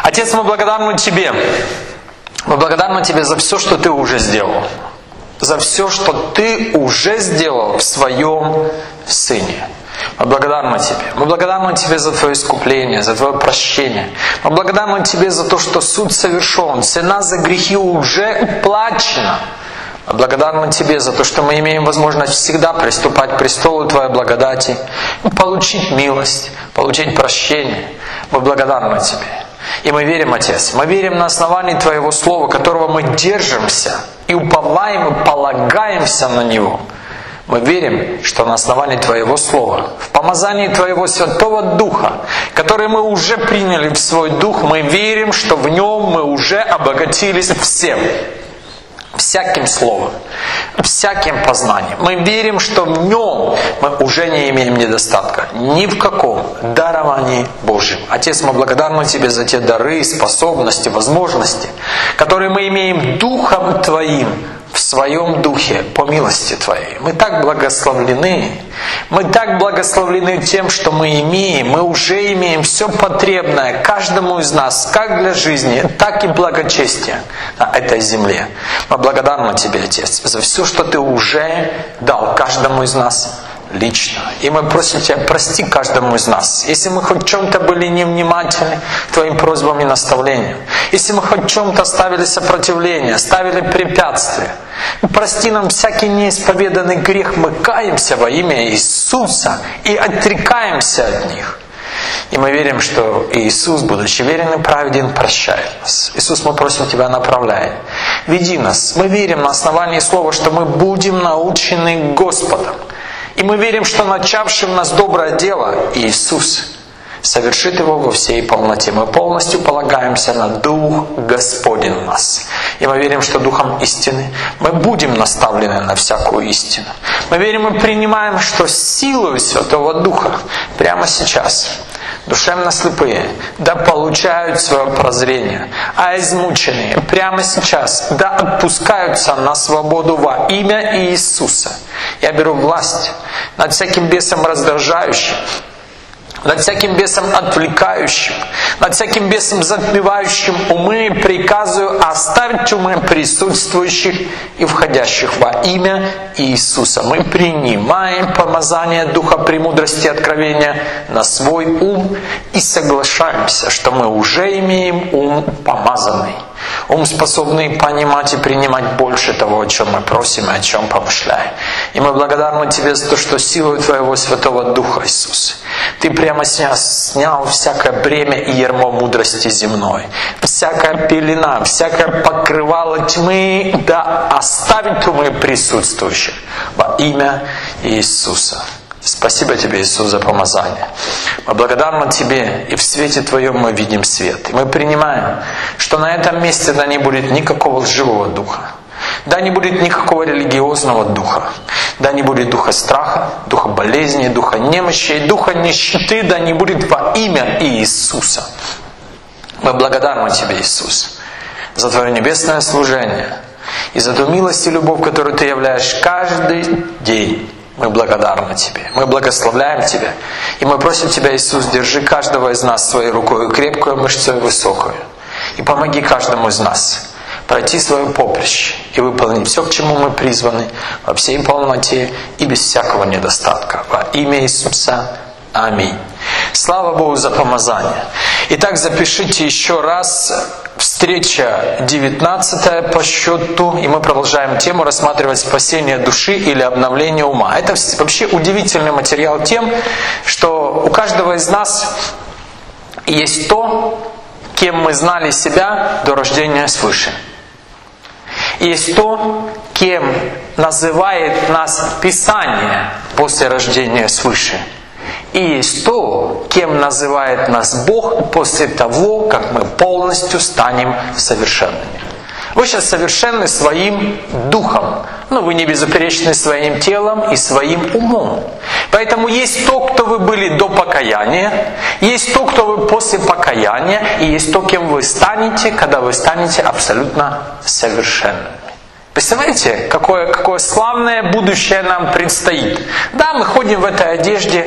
Отец, мы благодарны Тебе. Мы благодарны Тебе за все, что Ты уже сделал. За все, что Ты уже сделал в Своем Сыне. Мы благодарны Тебе. Мы благодарны Тебе за Твое искупление, за Твое прощение. Мы благодарны Тебе за то, что суд совершен. Цена за грехи уже уплачена. Мы благодарны Тебе за то, что мы имеем возможность всегда приступать к престолу Твоей благодати, получить милость, получить прощение. Мы благодарны Тебе. И мы верим, Отец, мы верим на основании Твоего Слова, которого мы держимся и уповаем и полагаемся на Него. Мы верим, что на основании Твоего Слова, в помазании Твоего Святого Духа, который мы уже приняли в свой Дух, мы верим, что в Нем мы уже обогатились всем. Всяким словом, всяким познанием. Мы верим, что в Нем мы уже не имеем недостатка. Ни в каком даровании Божьем. Отец, мы благодарны Тебе за те дары, способности, возможности, которые мы имеем Духом Твоим, в Своем Духе, по милости Твоей. Мы так благословлены. Мы так благословлены тем, что мы имеем. Мы уже имеем все потребное каждому из нас, как для жизни, так и благочестия на этой земле. Мы благодарны Тебе, Отец, за все, что Ты уже дал каждому из нас лично. И мы просим Тебя, прости каждому из нас. Если мы хоть в чем-то были невнимательны к Твоим просьбам и наставлениям, если мы хоть в чем-то ставили сопротивление, ставили препятствия, прости нам всякий неисповеданный грех. Мы каемся во имя Иисуса и отрекаемся от них. И мы верим, что Иисус, будучи верен и праведен, прощает нас. Иисус, мы просим Тебя, направляй. Веди нас. Мы верим на основании Слова, что мы будем научены Господом. И мы верим, что начавший в нас доброе дело Иисус совершит его во всей полноте. Мы полностью полагаемся на Дух Господень в нас. И мы верим, что Духом истины мы будем наставлены на всякую истину. Мы верим и принимаем, что силою Святого Духа прямо сейчас душевно слепые да получают свое прозрение, а измученные прямо сейчас да отпускаются на свободу во имя Иисуса. Я беру власть над всяким бесом раздражающим, над всяким бесом отвлекающим, над всяким бесом затмевающим умы, приказываю оставить умы присутствующих и входящих во имя Иисуса. Мы принимаем помазание Духа премудрости и откровения на свой ум и соглашаемся, что мы уже имеем ум помазанный. Ум, способный понимать и принимать больше того, о чем мы просим и о чем помышляем. И мы благодарны Тебе за то, что силой Твоего Святого Духа, Иисус, Ты прямо сейчас снял всякое бремя и ярмо мудрости земной. Всякая пелена, всякое покрывало тьмы, да оставит умы присутствующих во имя Иисуса. Спасибо Тебе, Иисус, за помазание. Мы благодарны Тебе, и в свете Твоем мы видим свет. И мы принимаем, что на этом месте да не будет никакого лживого духа, да не будет никакого религиозного духа, да не будет духа страха, духа болезни, духа немощи, духа нищеты, да не будет во имя Иисуса. Мы благодарны Тебе, Иисус, за Твое небесное служение и за ту милость и любовь, которую Ты являешь каждый день. Мы благодарны Тебе, мы благословляем Тебя, и мы просим Тебя, Иисус, держи каждого из нас своей рукой, крепкую, мышцу и высокую, и помоги каждому из нас пройти свое поприще и выполнить все, к чему мы призваны, во всей полноте и без всякого недостатка. Во имя Иисуса. Аминь. Слава Богу за помазание. Итак, запишите еще раз. Встреча 19 по счету, и мы продолжаем тему рассматривать спасение души или обновление ума. Это вообще удивительный материал тем, что у каждого из нас есть то, кем мы знали себя до рождения свыше. И есть то, кем называет нас Писание после рождения свыше. И есть то, кем называет нас Бог после того, как мы полностью станем совершенными. Вы сейчас совершенны своим духом, но вы не безупречны своим телом и своим умом. Поэтому есть то, кто вы были до покаяния, есть то, кто вы после покаяния, и есть то, кем вы станете, когда вы станете абсолютно совершенными. Представляете, какое славное будущее нам предстоит. Да, мы ходим в этой одежде,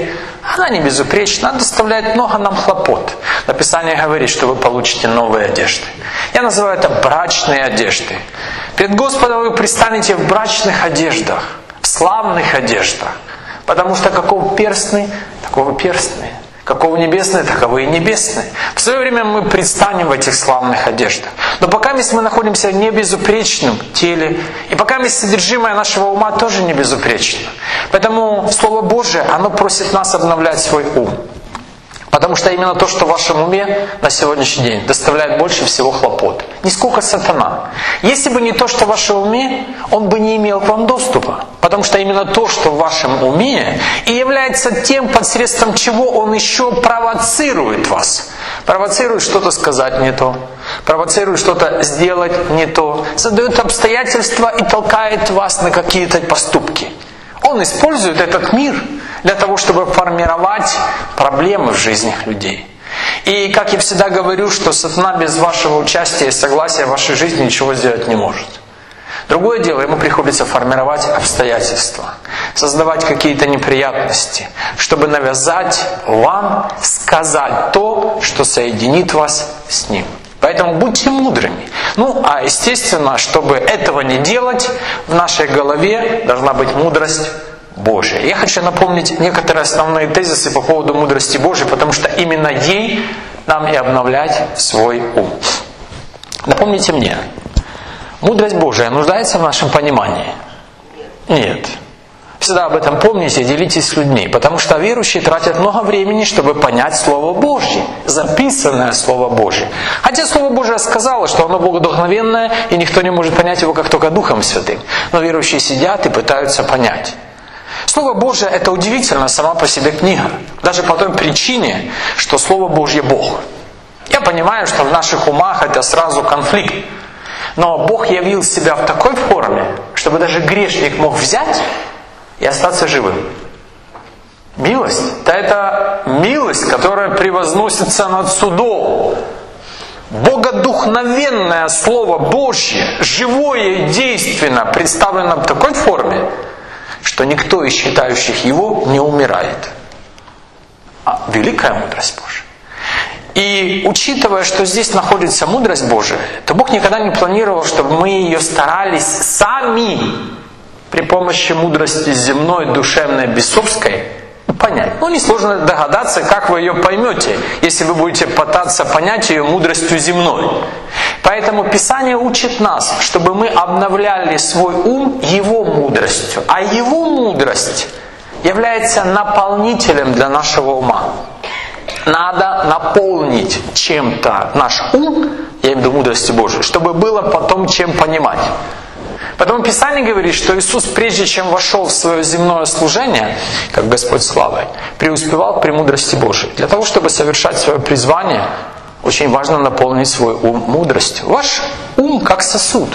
она не безупречна, она доставляет много нам хлопот. Но Писание говорит, что вы получите новые одежды. Я называю это брачные одежды. Перед Господом вы предстанете в брачных одеждах, в славных одеждах. Потому что какого перстны, такого перстны. Какого небесные, таковы и небесные. В свое время мы предстанем в этих славных одеждах. Но пока мы находимся в небезупречном теле, и пока содержимое нашего ума тоже не безупречно. Поэтому Слово Божие, оно просит нас обновлять свой ум. Потому что именно то, что в вашем уме на сегодняшний день доставляет больше всего хлопот. Нисколько сатана. Если бы не то, что в вашем уме, он бы не имел к вам доступа. Потому что именно то, что в вашем уме, и является тем, посредством чего он еще провоцирует вас. Провоцирует что-то сказать не то. Провоцирует что-то сделать не то. Задает обстоятельства и толкает вас на какие-то поступки. Он использует этот мир для того, чтобы формировать проблемы в жизнях людей. И, как я всегда говорю, что сатана без вашего участия и согласия в вашей жизни ничего сделать не может. Другое дело, ему приходится формировать обстоятельства, создавать какие-то неприятности, чтобы навязать вам сказать то, что соединит вас с ним. Поэтому будьте мудрыми. А естественно, чтобы этого не делать, в нашей голове должна быть мудрость Божия. Я хочу напомнить некоторые основные тезисы по поводу мудрости Божией, потому что именно ей нам и обновлять свой ум. Напомните мне, мудрость Божия нуждается в нашем понимании? Нет. Всегда об этом помните и делитесь с людьми, потому что верующие тратят много времени, чтобы понять Слово Божье, записанное Слово Божье. Хотя Слово Божие сказало, что оно богодухновенное, и никто не может понять его, как только Духом Святым. Но верующие сидят и пытаются понять. Слово Божие — это удивительно сама по себе книга. Даже по той причине, что Слово Божье — Бог. Я понимаю, что в наших умах это сразу конфликт. Но Бог явил себя в такой форме, чтобы даже грешник мог взять и остаться живым. Милость. Да это милость, которая превозносится над судом. Богодухновенное Слово Божье, живое и действенно, представлено в такой форме, что никто из читающих его не умирает. Великая мудрость Божья. И учитывая, что здесь находится мудрость Божия, то Бог никогда не планировал, чтобы мы ее старались сами при помощи мудрости земной, душевной, бесовской понять. Несложно догадаться, как вы ее поймете, если вы будете пытаться понять ее мудростью земной. Поэтому Писание учит нас, чтобы мы обновляли свой ум Его мудростью. А Его мудрость является наполнителем для нашего ума. Надо наполнить чем-то наш ум, я имею в виду мудростью Божией, чтобы было потом чем понимать. Поэтому Писание говорит, что Иисус, прежде чем вошел в свое земное служение, как Господь славы, преуспевал в премудрости Божией. Для того, чтобы совершать свое призвание, очень важно наполнить свой ум мудростью. Ваш ум как сосуд,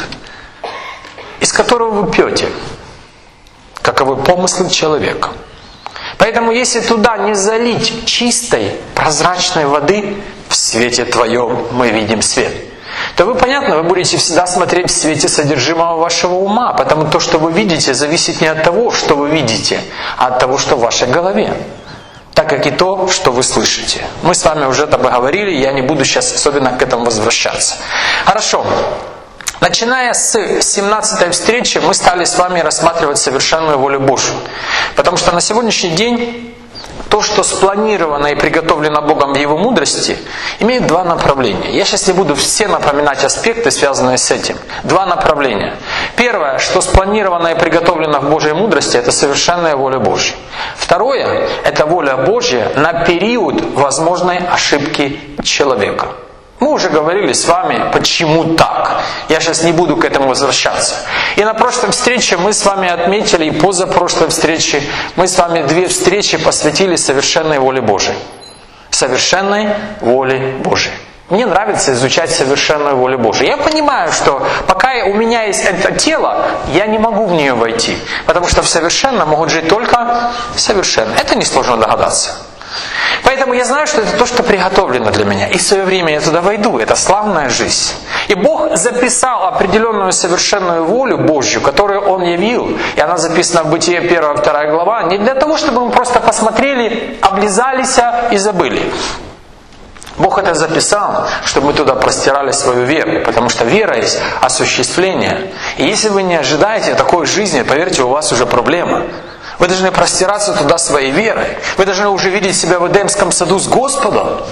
из которого вы пьете, каковы помыслы человека. Поэтому, если туда не залить чистой, прозрачной воды, в свете Твоем мы видим свет, то вы, понятно, вы будете всегда смотреть в свете содержимого вашего ума, потому то, что вы видите, зависит не от того, что вы видите, а от того, что в вашей голове. Так как и то, что вы слышите. Мы с вами уже это говорили, я не буду сейчас особенно к этому возвращаться. Хорошо. Начиная с 17-й встречи мы стали с вами рассматривать совершенную волю Божию. Потому что на сегодняшний день то, что спланировано и приготовлено Богом в Его мудрости, имеет два направления. Я сейчас не буду все напоминать аспекты, связанные с этим. Два направления. Первое, что спланировано и приготовлено в Божьей мудрости, это совершенная воля Божья. Второе, это воля Божья на период возможной ошибки человека. Мы уже говорили с вами, почему так. Я сейчас не буду к этому возвращаться. И на прошлой встрече мы с вами отметили, и позапрошлой встрече мы с вами 2 встречи посвятили совершенной воле Божией. Совершенной воле Божией. Мне нравится изучать совершенную волю Божию. Я понимаю, что пока у меня есть это тело, я не могу в нее войти. Потому что в совершенном могут жить только совершенно. Это несложно догадаться. Поэтому я знаю, что это то, что приготовлено для меня. И в свое время я туда войду. Это славная жизнь. И Бог записал определенную совершенную волю Божью, которую Он явил. И она записана в Бытие 1-2 глава, не для того, чтобы мы просто посмотрели, облизались и забыли. Бог это записал, чтобы мы туда простирали свою веру, потому что вера есть осуществление. И если вы не ожидаете такой жизни, поверьте, у вас уже проблема. Вы должны простираться туда своей верой. Вы должны уже видеть себя в Эдемском саду с Господом.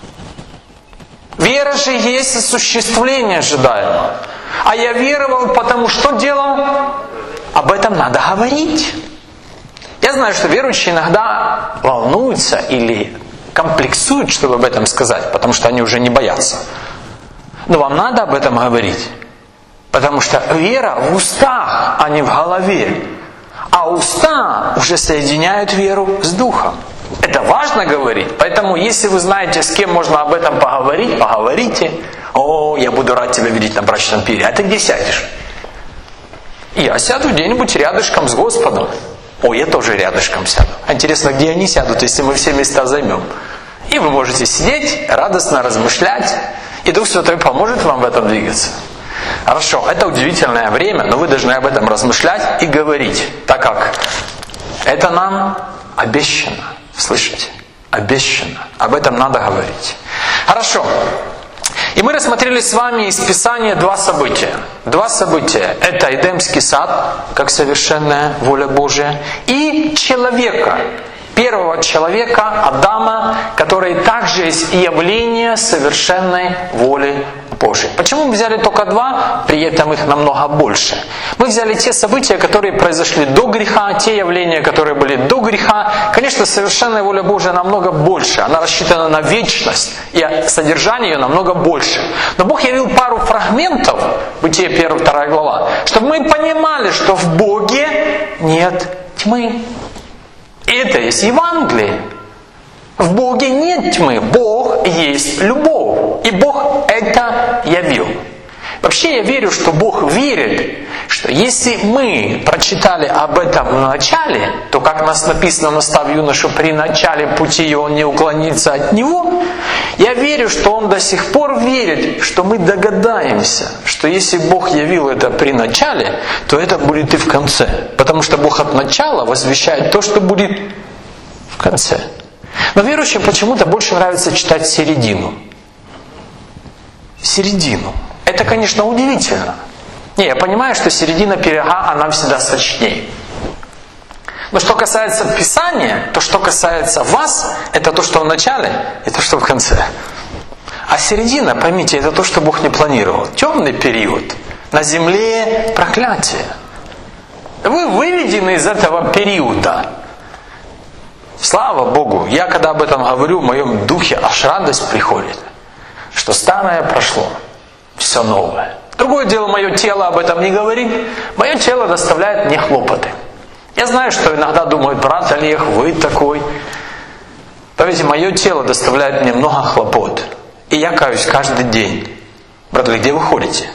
Вера же есть осуществление ожидаемого. А я веровал, потому что делал? Об этом надо говорить. Я знаю, что верующие иногда волнуются или комплексуют, чтобы об этом сказать, потому что они уже не боятся. Но вам надо об этом говорить. Потому что вера в устах, а не в голове. А уста уже соединяют веру с духом. Это важно говорить. Поэтому, если вы знаете, с кем можно об этом поговорить, поговорите. О, я буду рад тебя видеть на брачном пире. А ты где сядешь? Я сяду где-нибудь рядышком с Господом. О, я тоже рядышком сяду. Интересно, где они сядут, если мы все места займем? И вы можете сидеть, радостно размышлять. И Дух Святой поможет вам в этом двигаться. Хорошо, это удивительное время, но вы должны об этом размышлять и говорить. Так как это нам обещано. Слышите? Обещано. Об этом надо говорить. Хорошо. И мы рассмотрели с вами из Писания два события. Два события. Это Эдемский сад, как совершенная воля Божия, и человека. Первого человека, Адама, который также есть явление совершенной воли Божией. Почему мы взяли только два, при этом их намного больше? Мы взяли те события, которые произошли до греха, те явления, которые были до греха. Конечно, совершенная воля Божия намного больше. Она рассчитана на вечность, и содержание ее намного больше. Но Бог явил пару фрагментов, Бытие 1-2 глава, чтобы мы понимали, что в Боге нет тьмы. И это есть Евангелие. В Боге нет тьмы. Бог есть любовь. И Бог это явил. Вообще я верю, что Бог верит, что если мы прочитали об этом в начале, то, как нас написано, настав юношу при начале пути, и он не уклонится от него, я верю, что он до сих пор верит, что мы догадаемся, что если Бог явил это при начале, то это будет и в конце. Потому что Бог от начала возвещает то, что будет в конце. Но верующим почему-то больше нравится читать середину. Середину. Это, конечно, удивительно. Не, я понимаю, что середина пирога, она всегда сочнее. Но что касается Писания, то что касается вас, это то, что в начале, и то, что в конце. А середина, поймите, это то, что Бог не планировал. Темный период. На земле проклятие. Вы выведены из этого периода. Слава Богу, я когда об этом говорю, в моем духе аж радость приходит. Что старое прошло, все новое. Другое дело, мое тело об этом не говорит. Мое тело доставляет мне хлопоты. Я знаю, что иногда думают: брат Олег, вы такой. Поверьте, мое тело доставляет мне много хлопот. И я каюсь каждый день. Брат Олег, где вы ходите?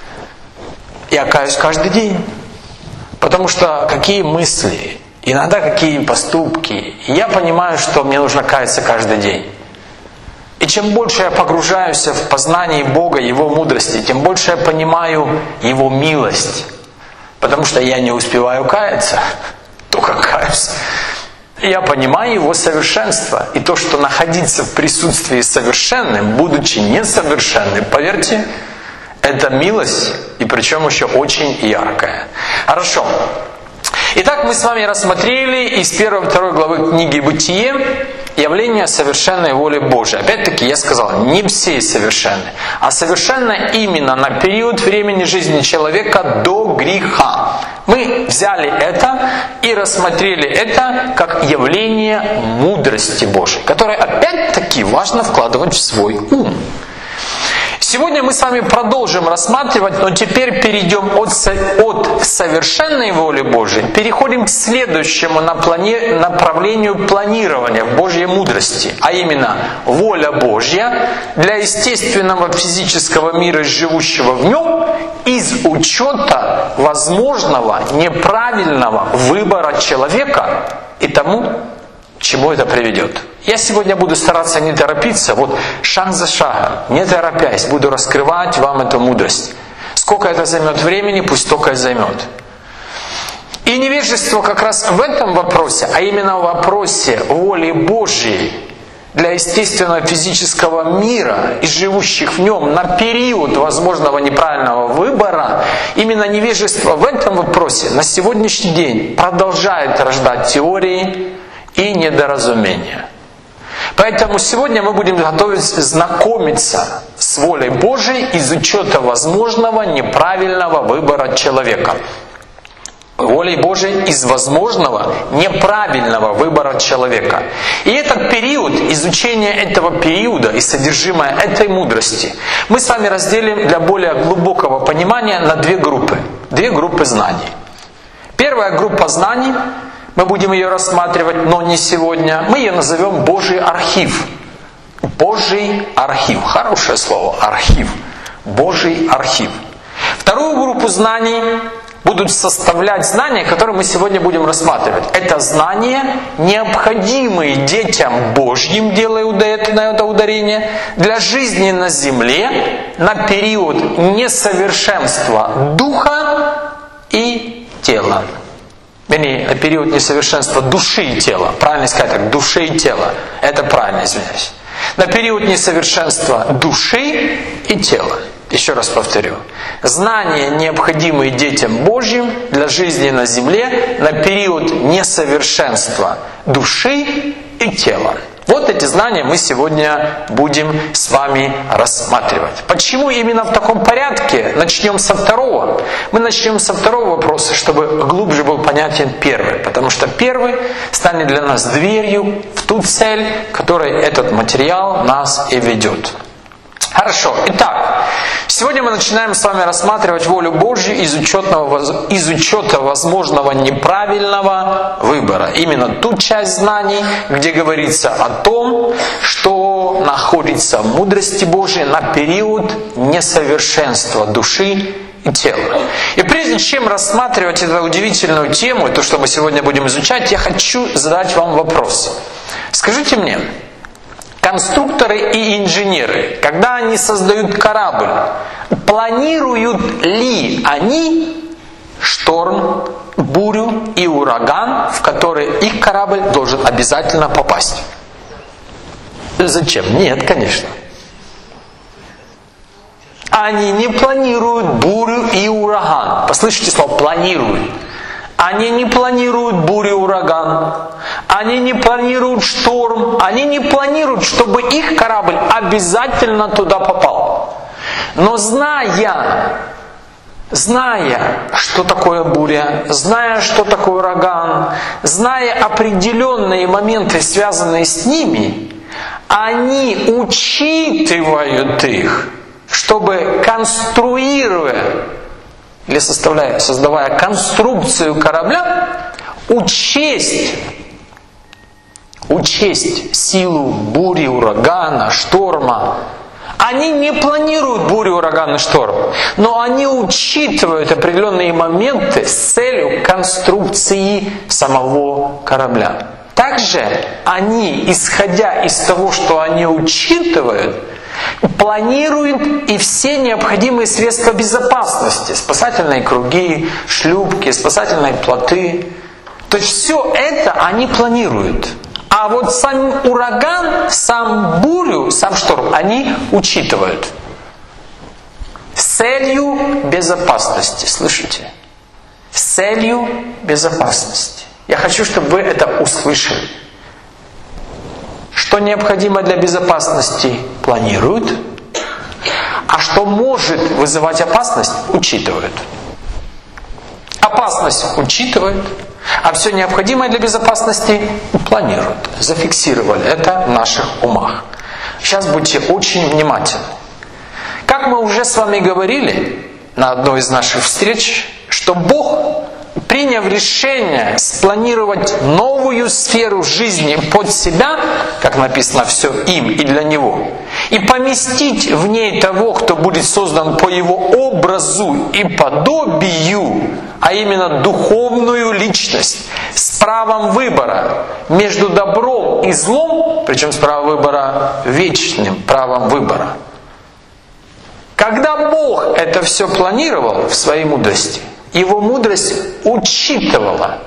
Я каюсь каждый день. Потому что какие мысли, иногда какие поступки. И я понимаю, что мне нужно каяться каждый день. И чем больше я погружаюсь в познание Бога, Его мудрости, тем больше я понимаю Его милость. Потому что я не успеваю каяться, только каюсь. Я понимаю Его совершенство. И то, что находиться в присутствии совершенным, будучи несовершенным, поверьте, это милость, и причем еще очень яркая. Хорошо. Итак, мы с вами рассмотрели из 1-2 главы книги «Бытие» явление совершенной воли Божией. Опять-таки, я сказал, не все совершенны, а совершенно именно на период времени жизни человека до греха. Мы взяли это и рассмотрели это как явление мудрости Божией, которое опять-таки важно вкладывать в свой ум. Сегодня мы с вами продолжим рассматривать, но теперь перейдем от совершенной воли Божией, переходим к следующему направлению планирования в Божьей мудрости, а именно воля Божья для естественного физического мира, живущего в нем, из учета возможного неправильного выбора человека и тому, к чему это приведет. Я сегодня буду стараться не торопиться, вот шаг за шагом, не торопясь, буду раскрывать вам эту мудрость. Сколько это займет времени, пусть столько и займет. И невежество как раз в этом вопросе, а именно в вопросе воли Божьей для естественного физического мира и живущих в нем на период возможного неправильного выбора, именно невежество в этом вопросе на сегодняшний день продолжает рождать теории и недоразумения. Поэтому сегодня мы будем знакомиться с волей Божией из учета возможного неправильного выбора человека. Волей Божией из возможного неправильного выбора человека. И этот период, изучение этого периода и содержимое этой мудрости мы с вами разделим для более глубокого понимания на две группы. Две группы знаний. Первая группа знаний, мы будем ее рассматривать, но не сегодня. Мы ее назовем Божий архив. Божий архив. Хорошее слово. Архив. Божий архив. Вторую группу знаний будут составлять знания, которые мы сегодня будем рассматривать. Это знания, необходимые детям Божьим, делаю на это ударение, для жизни на земле на период несовершенства духа и тела. Вернее, период несовершенства души и тела. Правильно сказать так, души и тела. Это правильно, извиняюсь. На период несовершенства души и тела. Еще раз повторю. Знания, необходимые детям Божьим для жизни на земле на период несовершенства души и тела. Вот эти знания мы сегодня будем с вами рассматривать. Почему именно в таком порядке? Начнем со второго. Мы начнем со второго вопроса, чтобы глубже был понятен первый. Потому что первый станет для нас дверью в ту цель, к которой этот материал нас и ведет. Хорошо. Итак, сегодня мы начинаем с вами рассматривать волю Божью из учета возможного неправильного выбора. Именно ту часть знаний, где говорится о том, что находится в мудрости Божьей на период несовершенства души и тела. И прежде чем рассматривать эту удивительную тему, то, что мы сегодня будем изучать, я хочу задать вам вопрос. Скажите мне, конструкторы и инженеры, когда они создают корабль, планируют ли они шторм, бурю и ураган, в который их корабль должен обязательно попасть? Зачем? Нет, конечно. Они не планируют бурю и ураган. Послышите слово «планируют». Они не планируют бурю и ураган. Они не планируют шторм. Они не планируют, чтобы их корабль обязательно туда попал. Но зная, что такое буря, зная, что такое ураган, зная определенные моменты, связанные с ними, они учитывают их, чтобы, конструируя или создавая конструкцию корабля, учесть силу бури, урагана, шторма. Они не планируют бурю, ураган и шторм, но они учитывают определенные моменты с целью конструкции самого корабля. Также они, исходя из того, что они учитывают, планируют и все необходимые средства безопасности. Спасательные круги, шлюпки, спасательные плоты. То есть все это они планируют. А вот сам ураган, сам бурю, сам шторм они учитывают. С целью безопасности. Слышите? С целью безопасности. Я хочу, чтобы вы это услышали. Что необходимо для безопасности, планируют, а что может вызывать опасность, учитывают. Опасность учитывают, а все необходимое для безопасности планируют. Зафиксировали это в наших умах. Сейчас будьте очень внимательны. Как мы уже с вами говорили на одной из наших встреч, что Бог, приняв решение спланировать новую сферу жизни под себя, как написано, все им и для Него, и поместить в ней того, кто будет создан по его образу и подобию, а именно духовную личность, с правом выбора между добром и злом, причем с правом выбора вечным правом выбора. Когда Бог это все планировал в своей мудрости, Его мудрость учитывала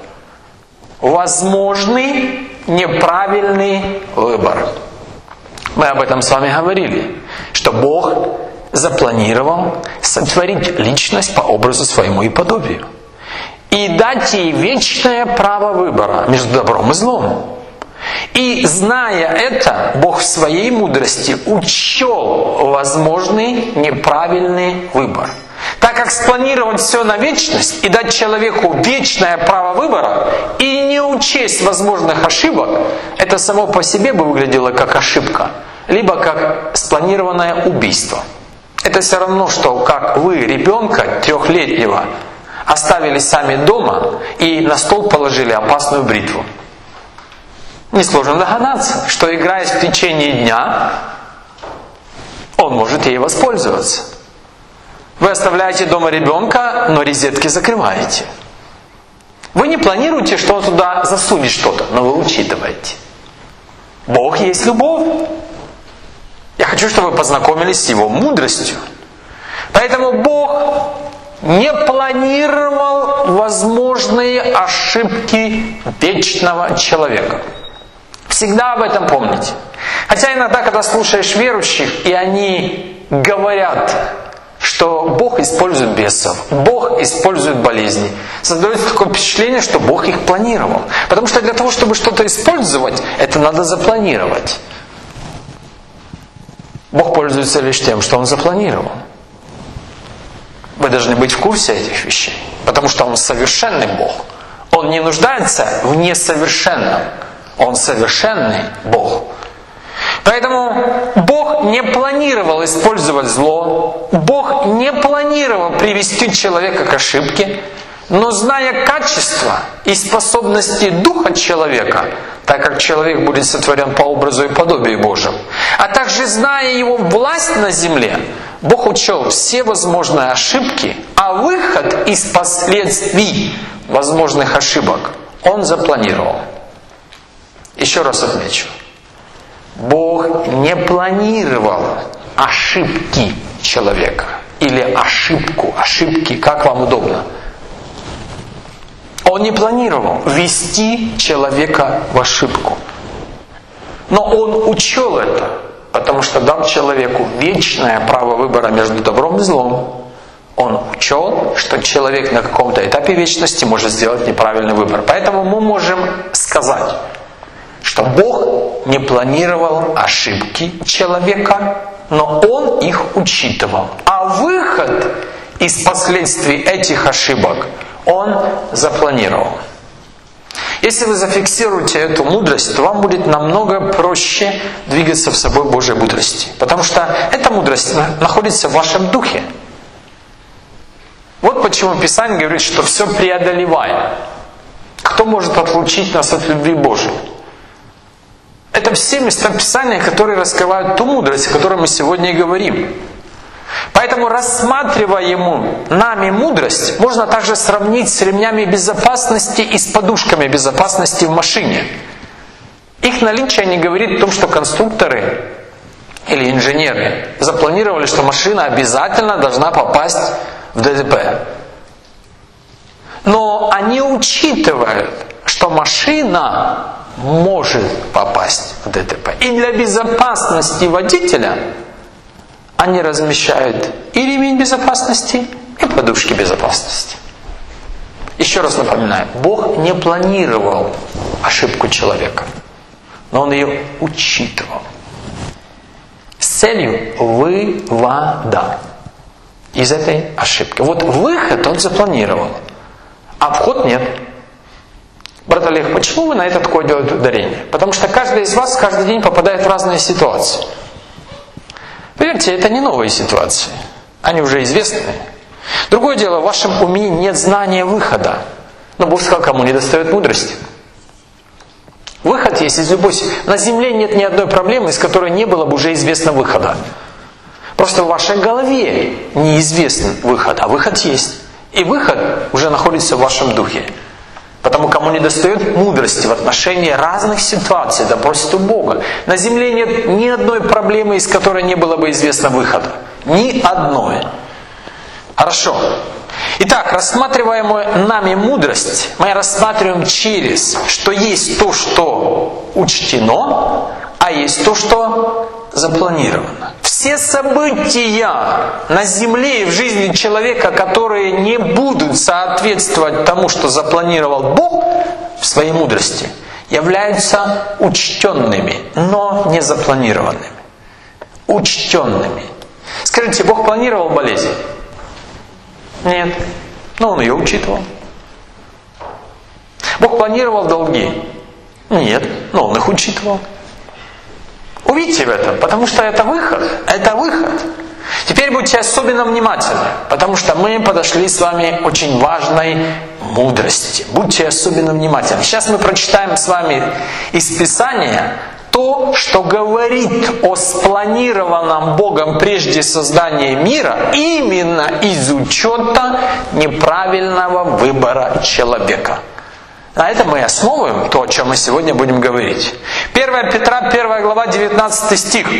возможный неправильный выбор. Мы об этом с вами говорили, что Бог запланировал сотворить личность по образу своему и подобию и дать ей вечное право выбора между добром и злом. И зная это, Бог в своей мудрости учел возможный неправильный выбор. Так как спланировать все на вечность и дать человеку вечное право выбора и не учесть возможных ошибок, это само по себе бы выглядело как ошибка, либо как спланированное убийство. Это все равно, что как вы ребенка 3-летнего оставили сами дома и на стол положили опасную бритву. Несложно догадаться, что играясь в течение дня, он может ей воспользоваться. Вы оставляете дома ребенка, но розетки закрываете. Вы не планируете, что он туда засунет что-то, но вы учитываете. Бог есть любовь. Я хочу, чтобы вы познакомились с Его мудростью. Поэтому Бог не планировал возможные ошибки вечного человека. Всегда об этом помните. Хотя иногда, когда слушаешь верующих, и они говорят, что Бог использует бесов, Бог использует болезни, создается такое впечатление, что Бог их планировал. Потому что для того, чтобы что-то использовать, это надо запланировать. Бог пользуется лишь тем, что Он запланировал. Вы должны быть в курсе этих вещей, потому что Он совершенный Бог. Он не нуждается в несовершенном. Он совершенный Бог. Поэтому Бог не планировал использовать зло, Бог не планировал привести человека к ошибке, но зная качества и способности духа человека, так как человек будет сотворен по образу и подобию Божьему, а также зная его власть на земле, Бог учел все возможные ошибки, а выход из последствий возможных ошибок Он запланировал. Еще раз отмечу. Бог не планировал ошибки человека. Или ошибки, как вам удобно. Он не планировал ввести человека в ошибку. Но Он учел это, потому что дал человеку вечное право выбора между добром и злом. Он учел, что человек на каком-то этапе вечности может сделать неправильный выбор. Поэтому мы можем сказать, что Бог не планировал ошибки человека, но Он их учитывал. А выход из последствий этих ошибок Он запланировал. Если вы зафиксируете эту мудрость, то вам будет намного проще двигаться в собой Божьей мудрости. Потому что эта мудрость находится в вашем духе. Вот почему Писание говорит, что все преодолеваем. Кто может отлучить нас от любви Божией? Это все места Писания, которые раскрывают ту мудрость, о которой мы сегодня и говорим. Поэтому, рассматривая нами мудрость, можно также сравнить с ремнями безопасности и с подушками безопасности в машине. Их наличие не говорит о том, что конструкторы или инженеры запланировали, что машина обязательно должна попасть в ДТП. Но они учитывают, что машина может попасть в ДТП. И для безопасности водителя они размещают и ремень безопасности, и подушки безопасности. Еще раз напоминаю, Бог не планировал ошибку человека, но Он ее учитывал. С целью вывода из этой ошибки. Вот выход Он запланировал, а вход нет. Брат Олег, почему вы на это такое делаете ударение? Потому что каждый из вас каждый день попадает в разные ситуации. Поверьте, это не новые ситуации. Они уже известны. Другое дело, в вашем уме нет знания выхода. Но Бог сказал, кому не достает мудрости. Выход есть из любой... На земле нет ни одной проблемы, из которой не было бы уже известно выхода. Просто в вашей голове неизвестен выход, а выход есть. И выход уже находится в вашем духе. Потому кому не достает мудрости в отношении разных ситуаций, да просит у Бога. На земле нет ни одной проблемы, из которой не было бы известно выхода. Ни одной. Хорошо. Итак, рассматриваемую нами мудрость мы рассматриваем через, что есть то, что учтено, а есть то, что запланировано. Все события на земле и в жизни человека, которые не будут соответствовать тому, что запланировал Бог в своей мудрости, являются учтенными, но не запланированными. Учтенными. Скажите, Бог планировал болезнь? Нет. Но Он ее учитывал. Бог планировал долги? Нет. Но Он их учитывал. Увидьте в этом, потому что это выход. Это выход. Теперь будьте особенно внимательны, потому что мы подошли с вами к очень важной мудрости. Будьте особенно внимательны. Сейчас мы прочитаем с вами из Писания то, что говорит о спланированном Богом прежде создания мира именно из учета неправильного выбора человека. На этом мы основываем то, о чем мы сегодня будем говорить. 1 Петра, 1 глава, 19 стих.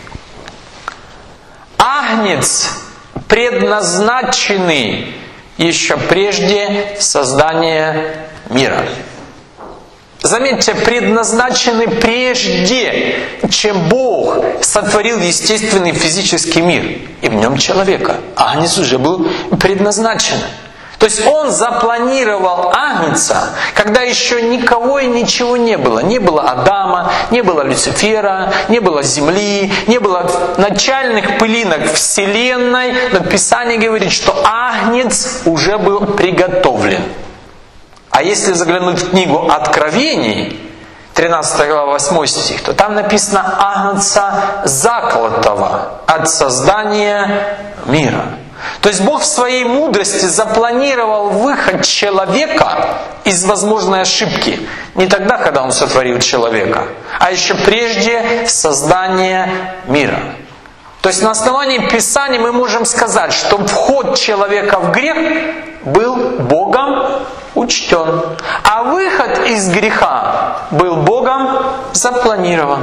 Агнец, предназначенный еще прежде создания мира. Заметьте, предназначенный прежде, чем Бог сотворил естественный физический мир, и в нем человека. Агнец уже был предназначен. То есть Он запланировал Агнца, когда еще никого и ничего не было. Не было Адама, не было Люцифера, не было Земли, не было начальных пылинок Вселенной. Но Писание говорит, что Агнец уже был приготовлен. А если заглянуть в книгу Откровений, 13 глава, 8 стих, то там написано «Агнца заклятого от создания мира». То есть Бог в своей мудрости запланировал выход человека из возможной ошибки. Не тогда, когда Он сотворил человека, а еще прежде создания мира. То есть на основании Писания мы можем сказать, что вход человека в грех был Богом учтен, а выход из греха был Богом запланирован.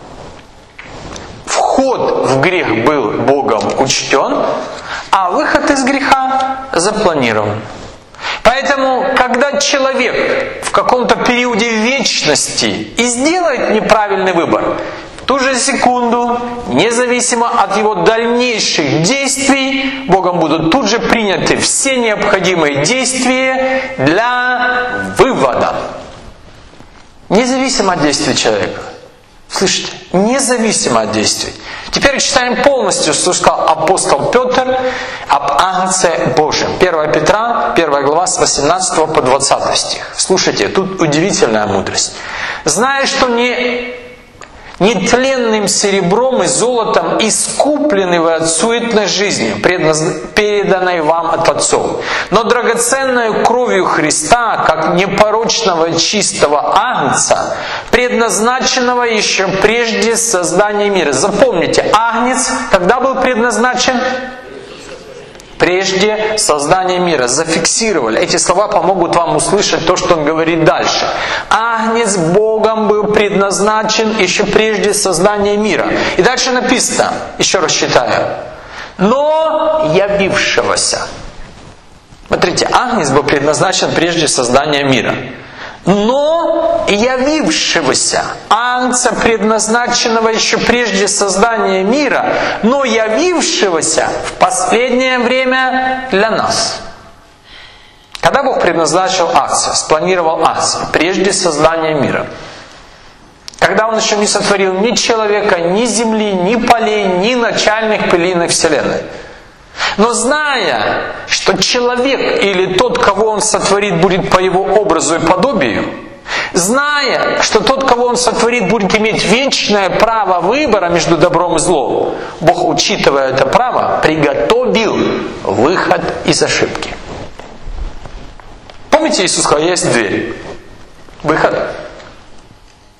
Вход в грех был Богом учтен, а выход из греха запланирован. Поэтому, когда человек в каком-то периоде вечности и сделает неправильный выбор, в ту же секунду, независимо от его дальнейших действий, Богом будут тут же приняты все необходимые действия для вывода. Независимо от действий человека. Слышите? Независимо от действий. Теперь читаем полностью, что сказал апостол Петр об Агнце Божьем. 1 Петра, 1 глава, с 18 по 20 стих. Слушайте, тут удивительная мудрость. «Зная, что нетленным серебром и золотом искуплены вы от суетной жизни, переданной вам от отцов, но драгоценной кровью Христа, как непорочного чистого агнца, предназначенного еще прежде создания мира». Запомните, агнец когда был предназначен? Прежде создания мира. Зафиксировали. Эти слова помогут вам услышать то, что он говорит дальше. Агнец Богом был предназначен еще прежде создания мира. И дальше написано, еще раз читаю. Но явившегося. Смотрите, Агнец был предназначен прежде создания мира. Но явившегося, Агнца, предназначенного еще прежде создания мира, но явившегося в последнее время для нас. Когда Бог предназначил Агнца, спланировал Агнца прежде создания мира? Когда Он еще не сотворил ни человека, ни земли, ни полей, ни начальных пылинок Вселенной. Но зная, что человек или тот, кого Он сотворит, будет по Его образу и подобию, зная, что тот, кого Он сотворит, будет иметь вечное право выбора между добром и злом, Бог, учитывая это право, приготовил выход из ошибки. Помните, Иисус сказал, есть дверь. Выход.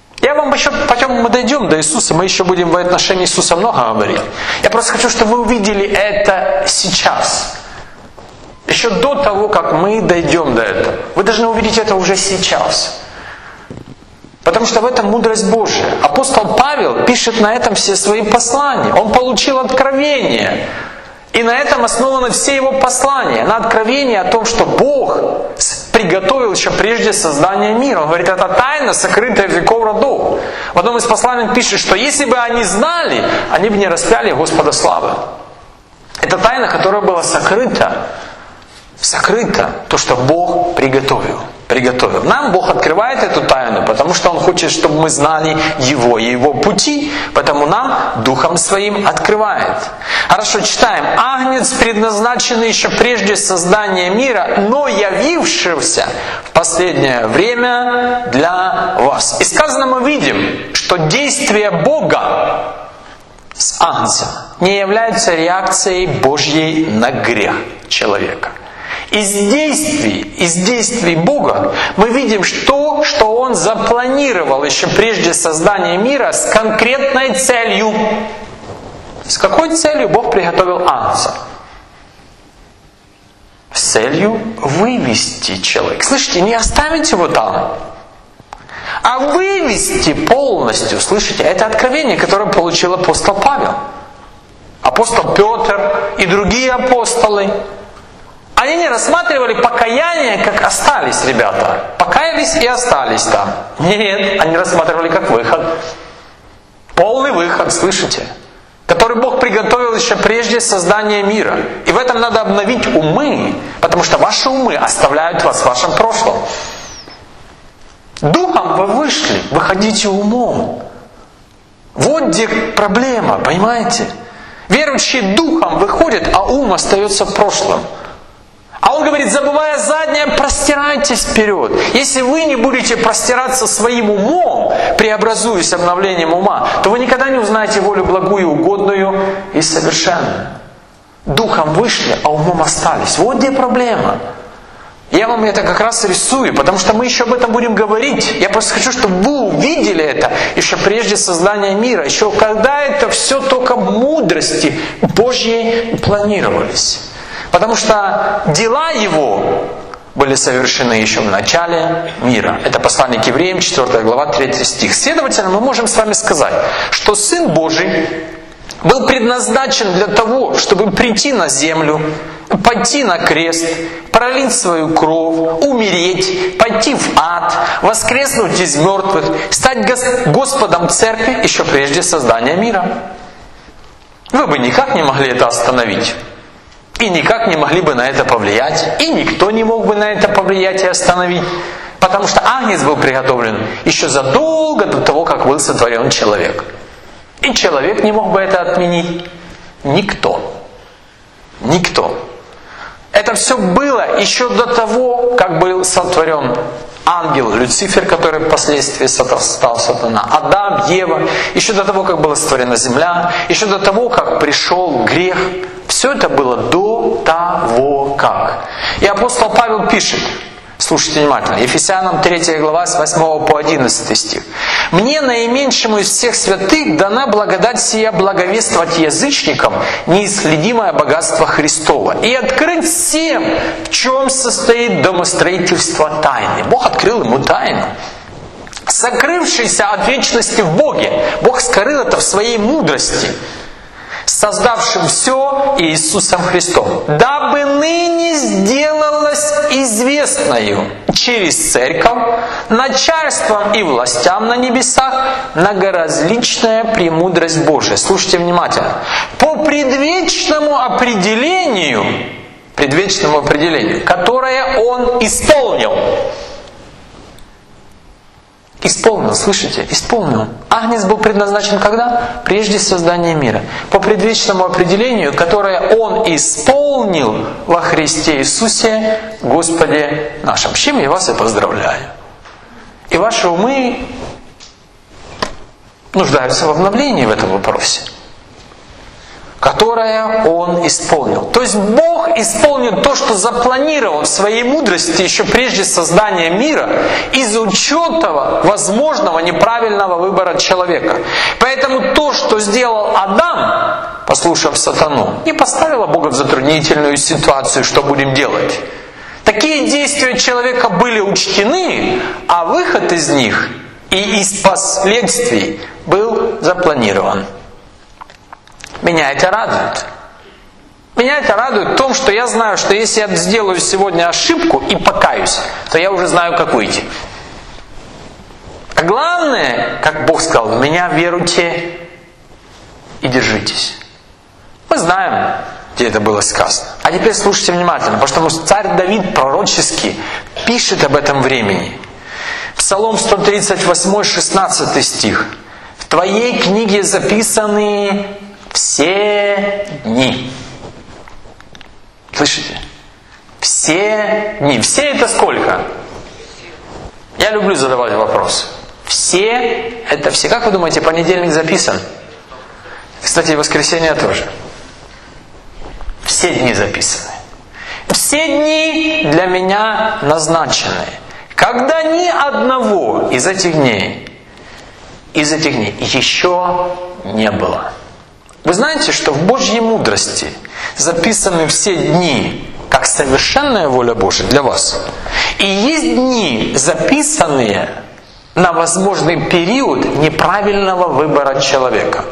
вам еще, потом мы дойдем до Иисуса, мы еще будем в отношении Иисуса много говорить. Я просто хочу, чтобы вы увидели это сейчас. Еще до того, как мы дойдем до этого. Вы должны увидеть это уже сейчас. Потому что в этом мудрость Божия. Апостол Павел пишет на этом все свои послания. Он получил откровение. И на этом основаны все его послания. На откровении о том, что Бог приготовил еще прежде создания мира. Он говорит, это тайна, сокрытая в веков родов. В одном из посланий он пишет, что если бы они знали, они бы не распяли Господа славы. Это тайна, которая была сокрыта. Сокрыто то, что Бог приготовил. Нам Бог открывает эту тайну, потому что Он хочет, чтобы мы знали Его и Его пути, потому нам Духом Своим открывает. Хорошо, читаем. Агнец, предназначенный еще прежде создания мира, но явившийся в последнее время для вас. И сказано, мы видим, что действие Бога с Агнцем не являются реакцией Божьей на грех человека. Из действий Бога мы видим то, что Он запланировал еще прежде создания мира с конкретной целью. С какой целью Бог приготовил Агнца? С целью вывести человека. Слышите, не оставить его там, а вывести полностью. Слышите, это откровение, которое получил апостол Павел. Апостол Петр и другие апостолы. Они не рассматривали покаяние, как остались ребята. Покаялись и остались там. Нет, они рассматривали как выход. Полный выход, слышите? Который Бог приготовил еще прежде создания мира. И в этом надо обновить умы, потому что ваши умы оставляют вас в вашем прошлом. Духом вы вышли, выходите умом. Вот где проблема, понимаете? Верующие духом выходят, а ум остается в прошлом. А он говорит, забывая заднее, простирайтесь вперед. Если вы не будете простираться своим умом, преобразуясь обновлением ума, то вы никогда не узнаете волю благую, угодную и совершенную. Духом вышли, а умом остались. Вот где проблема. Я вам это как раз рисую, потому что мы еще об этом будем говорить. Я просто хочу, чтобы вы увидели это еще прежде создания мира, еще когда это все только мудрости Божьей планировались. Потому что дела Его были совершены еще в начале мира. Это послание к Евреям, 4 глава, 3 стих. Следовательно, мы можем с вами сказать, что Сын Божий был предназначен для того, чтобы прийти на землю, пойти на крест, пролить свою кровь, умереть, пойти в ад, воскреснуть из мертвых, стать Господом Церкви еще прежде создания мира. Вы бы никак не могли это остановить. И никак не могли бы на это повлиять. И никто не мог бы на это повлиять и остановить. Потому что Агнец был приготовлен еще задолго до того, как был сотворен человек. И человек не мог бы это отменить. Никто. Никто. Это все было еще до того, как был сотворен ангел Люцифер, который впоследствии стал сатана, Адам, Ева, еще до того, как была сотворена земля, еще до того, как пришел грех. Все это было до того, как. И апостол Павел пишет, слушайте внимательно, Ефесянам 3 глава с 8 по 11 стих. «Мне, наименьшему из всех святых, дана благодать сия благовествовать язычникам неисследимое богатство Христова и открыть всем, в чем состоит домостроительство тайны». Бог открыл ему тайну, сокрывшийся от вечности в Боге. Бог скрыл это в своей мудрости, создавшим все Иисусом Христом, дабы ныне сделалось известною через Церковь начальством и властям на небесах многоразличная премудрость Божия. Слушайте внимательно. По предвечному определению, которое Он исполнил. Исполнил, слышите? Исполнил. Агнец был предназначен когда? Прежде создания мира. По предвечному определению, которое Он исполнил во Христе Иисусе, Господе нашим. С чем я вас и поздравляю. И ваши умы нуждаются в обновлении в этом вопросе. которое Он исполнил. То есть Бог исполнил то, что запланировал в своей мудрости еще прежде создания мира, из учета возможного неправильного выбора человека. Поэтому то, что сделал Адам, послушав сатану, не поставило Бога в затруднительную ситуацию, что будем делать. Такие действия человека были учтены, а выход из них и из последствий был запланирован. Меня это радует. Меня это радует в том, что я знаю, что если я сделаю сегодня ошибку и покаюсь, то я уже знаю, как выйти. А главное, как Бог сказал, в меня веруйте и держитесь. Мы знаем, где это было сказано. А теперь слушайте внимательно, потому что царь Давид пророчески пишет об этом времени. Псалом 138, 16 стих. В твоей книге записаны все дни. Слышите? Все дни. Все это сколько? Я люблю задавать вопросы. Все это все. Как вы думаете, понедельник записан? Кстати, воскресенье тоже. Все дни записаны. Все дни для меня назначены. Когда ни одного из этих дней еще не было. Вы знаете, что в Божьей мудрости записаны все дни как совершенная воля Божия для вас. И есть дни, записанные на возможный период неправильного выбора человека.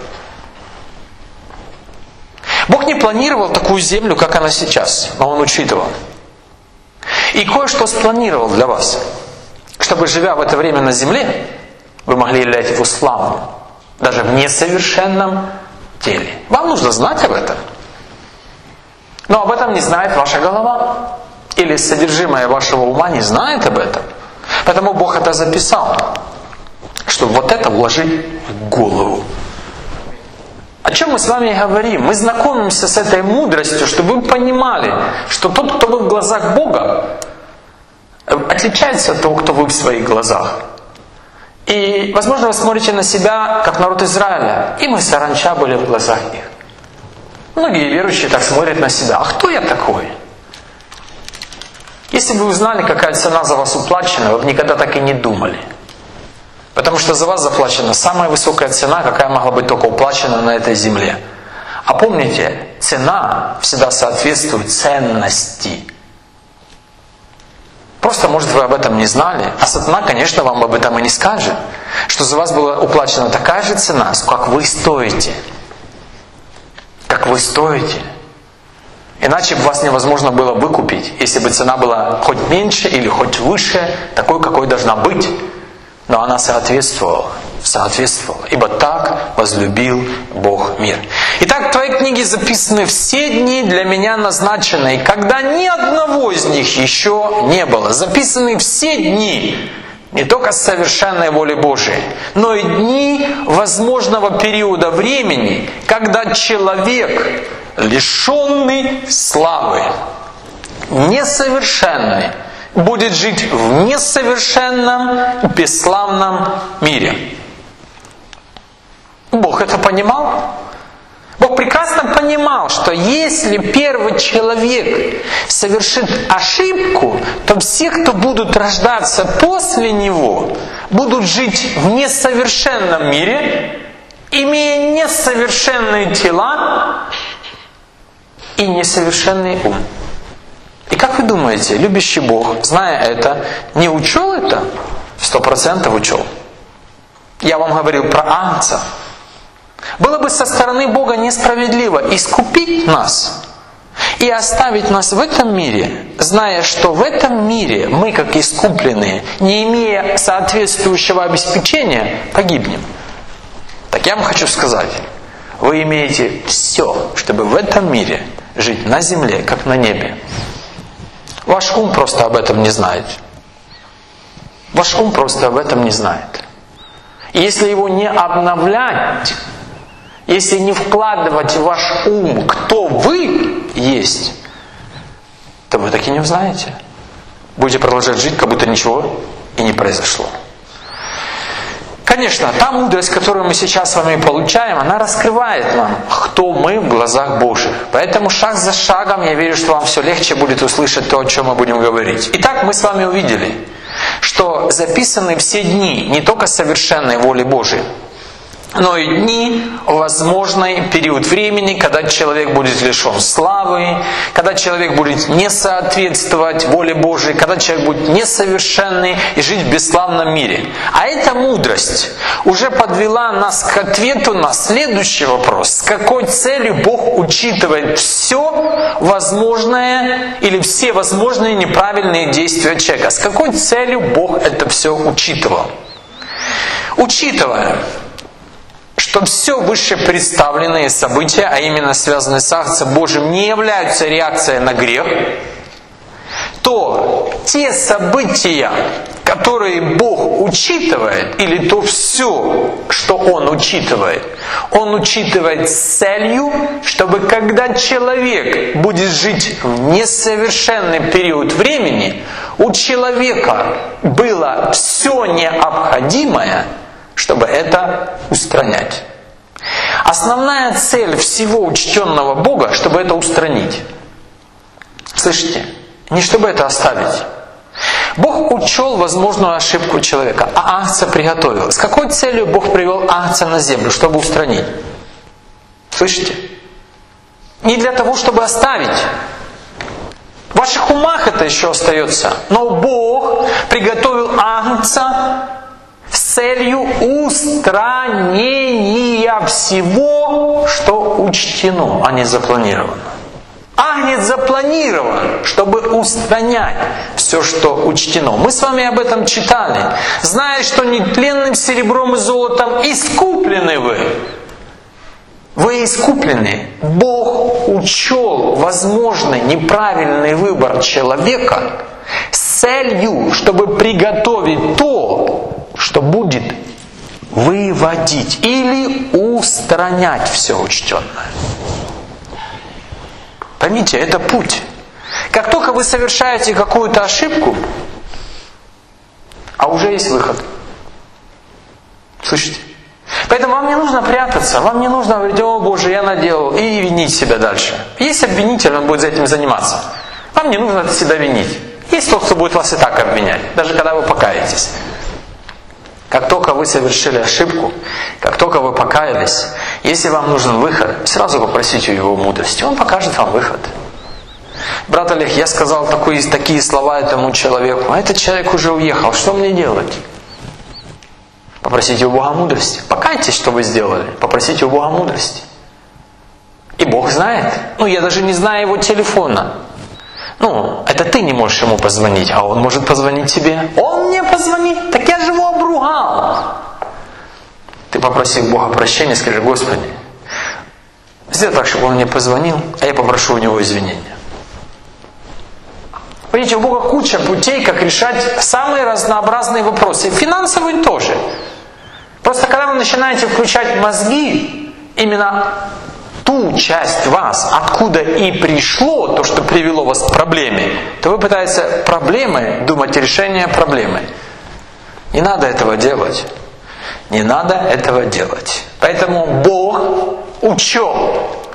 Бог не планировал такую землю, как она сейчас, но Он учитывал. И кое-что спланировал для вас, чтобы, живя в это время на земле, вы могли являть Его славу, даже в несовершенном теле. Вам нужно знать об этом. Но об этом не знает ваша голова. Или содержимое вашего ума не знает об этом. Поэтому Бог это записал, чтобы вот это вложить в голову. О чем мы с вами говорим? Мы знакомимся с этой мудростью, чтобы вы понимали, что тот, кто вы в глазах Бога, отличается от того, кто вы в своих глазах. И, возможно, вы смотрите на себя, как народ Израиля, и мы саранча были в глазах их. Многие верующие так смотрят на себя. А кто я такой? Если бы вы узнали, какая цена за вас уплачена, вы бы никогда так и не думали. Потому что за вас заплачена самая высокая цена, какая могла быть только уплачена на этой земле. А помните, цена всегда соответствует ценности. Просто, может, вы об этом не знали, а сатана, конечно, вам об этом и не скажет, что за вас была уплачена такая же цена, как вы стоите. Как вы стоите. Иначе бы вас невозможно было выкупить, если бы цена была хоть меньше или хоть выше, такой, какой должна быть. Но она соответствовала, ибо так возлюбил Бог мир. Итак, в твоей книге записаны все дни для меня назначенные, когда ни одного из них еще не было. Записаны все дни, не только с совершенной волей Божией, но и дни возможного периода времени, когда человек, лишенный славы, несовершенный, будет жить в несовершенном, бесславном мире. Бог это понимал. Бог прекрасно понимал, что если первый человек совершит ошибку, то все, кто будут рождаться после него, будут жить в несовершенном мире, имея несовершенные тела и несовершенный ум. И как вы думаете, любящий Бог, зная это, не учел это? 100% учел. Я вам говорил про Агнца. Было бы со стороны Бога несправедливо искупить нас и оставить нас в этом мире, зная, что в этом мире мы, как искупленные, не имея соответствующего обеспечения, погибнем. Так я вам хочу сказать, вы имеете все, чтобы в этом мире жить на земле, как на небе. Ваш ум просто об этом не знает. Ваш ум просто об этом не знает. И если его не обновлять, если не вкладывать в ваш ум, кто вы есть, то вы так и не узнаете. Будете продолжать жить, как будто ничего и не произошло. Конечно, та мудрость, которую мы сейчас с вами получаем, она раскрывает нам, кто мы в глазах Божьих. Поэтому шаг за шагом я верю, что вам все легче будет услышать то, о чем мы будем говорить. Итак, мы с вами увидели, что записаны все дни не только совершенной воли Божией, но и дни, возможный период времени, когда человек будет лишен славы, когда человек будет не соответствовать воле Божией, когда человек будет несовершенный и жить в бесславном мире. А эта мудрость уже подвела нас к ответу на следующий вопрос. С какой целью Бог учитывает все возможное или все возможные неправильные действия человека? С какой целью Бог это все учитывал? Учитывая, что все вышепредставленные события, а именно связанные с акцией Божьим, не являются реакцией на грех, то те события, которые Бог учитывает, или то все, что Он учитывает с целью, чтобы когда человек будет жить в несовершенный период времени, у человека было все необходимое, чтобы это устранять. Основная цель всего учтенного Бога, чтобы это устранить. Слышите? Не чтобы это оставить. Бог учел возможную ошибку человека, а акция приготовил. С какой целью Бог привел акция на землю? Чтобы устранить. Слышите? Не для того, чтобы оставить. В ваших умах это еще остается. Но Бог приготовил акция с целью устранения всего, что учтено, а не запланировано. Агнец запланирован, чтобы устранять все, что учтено. Мы с вами об этом читали. Зная, что нетленным серебром и золотом искуплены вы. Вы искуплены. Бог учел возможный неправильный выбор человека с целью, чтобы приготовить то, что будет выводить или устранять все учтенное. Поймите, это путь. Как только вы совершаете какую-то ошибку, а уже есть выход. Слышите? Поэтому вам не нужно прятаться, вам не нужно говорить: «О Боже, я наделал», и винить себя дальше. Есть обвинитель, он будет за этим заниматься. Вам не нужно себя винить. Есть тот, кто будет вас и так обвинять, даже когда вы покаетесь. Как только вы совершили ошибку, как только вы покаялись, если вам нужен выход, сразу попросите у Его мудрости, Он покажет вам выход. Брат Олег, я сказал такие слова этому человеку, а этот человек уже уехал, что мне делать? Попросите у Бога мудрости. Покайтесь, что вы сделали, попросите у Бога мудрости. И Бог знает. Я даже не знаю его телефона. Это ты не можешь ему позвонить, а он может позвонить тебе. Он мне позвонит, так я же его обругал. Ты попроси у Бога прощения, скажи: Господи, сделай так, чтобы он мне позвонил, а я попрошу у него извинения. Понимаете, у Бога куча путей, как решать самые разнообразные вопросы. И финансовые тоже. Просто когда вы начинаете включать мозги, именно ту часть вас, откуда и пришло то, что привело вас к проблеме, то вы пытаетесь думать решение проблемы. Не надо этого делать. Не надо этого делать. Поэтому Бог учел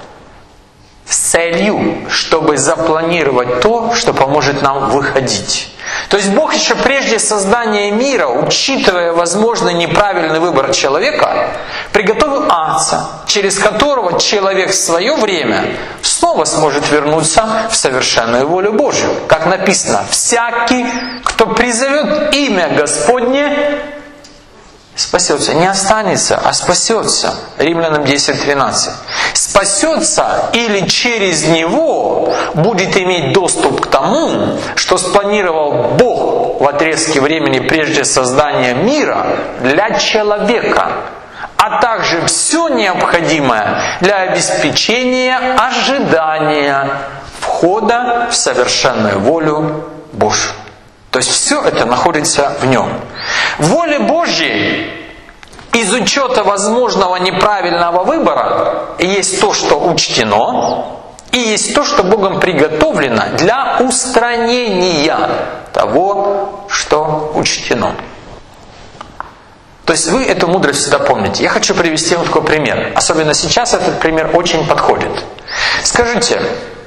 с целью, чтобы запланировать то, что поможет нам выходить. То есть Бог еще прежде создания мира, учитывая возможный неправильный выбор человека, приготовил акция, через которого человек в свое время снова сможет вернуться в совершенную волю Божью. Как написано: «Всякий, кто призовет имя Господне, спасется». Не останется, а спасется. Римлянам 10:13. Спасется или через него будет иметь доступ к тому, что спланировал Бог в отрезке времени прежде создания мира для человека, а также все необходимое для обеспечения ожидания входа в совершенную волю Божью. То есть все это находится в нем. В воле Божьей из учета возможного неправильного выбора есть то, что учтено, и есть то, что Богом приготовлено для устранения. того, что учтено. То есть вы эту мудрость всегда помните. Я хочу привести вам такой пример. Особенно сейчас этот пример очень подходит. Скажите,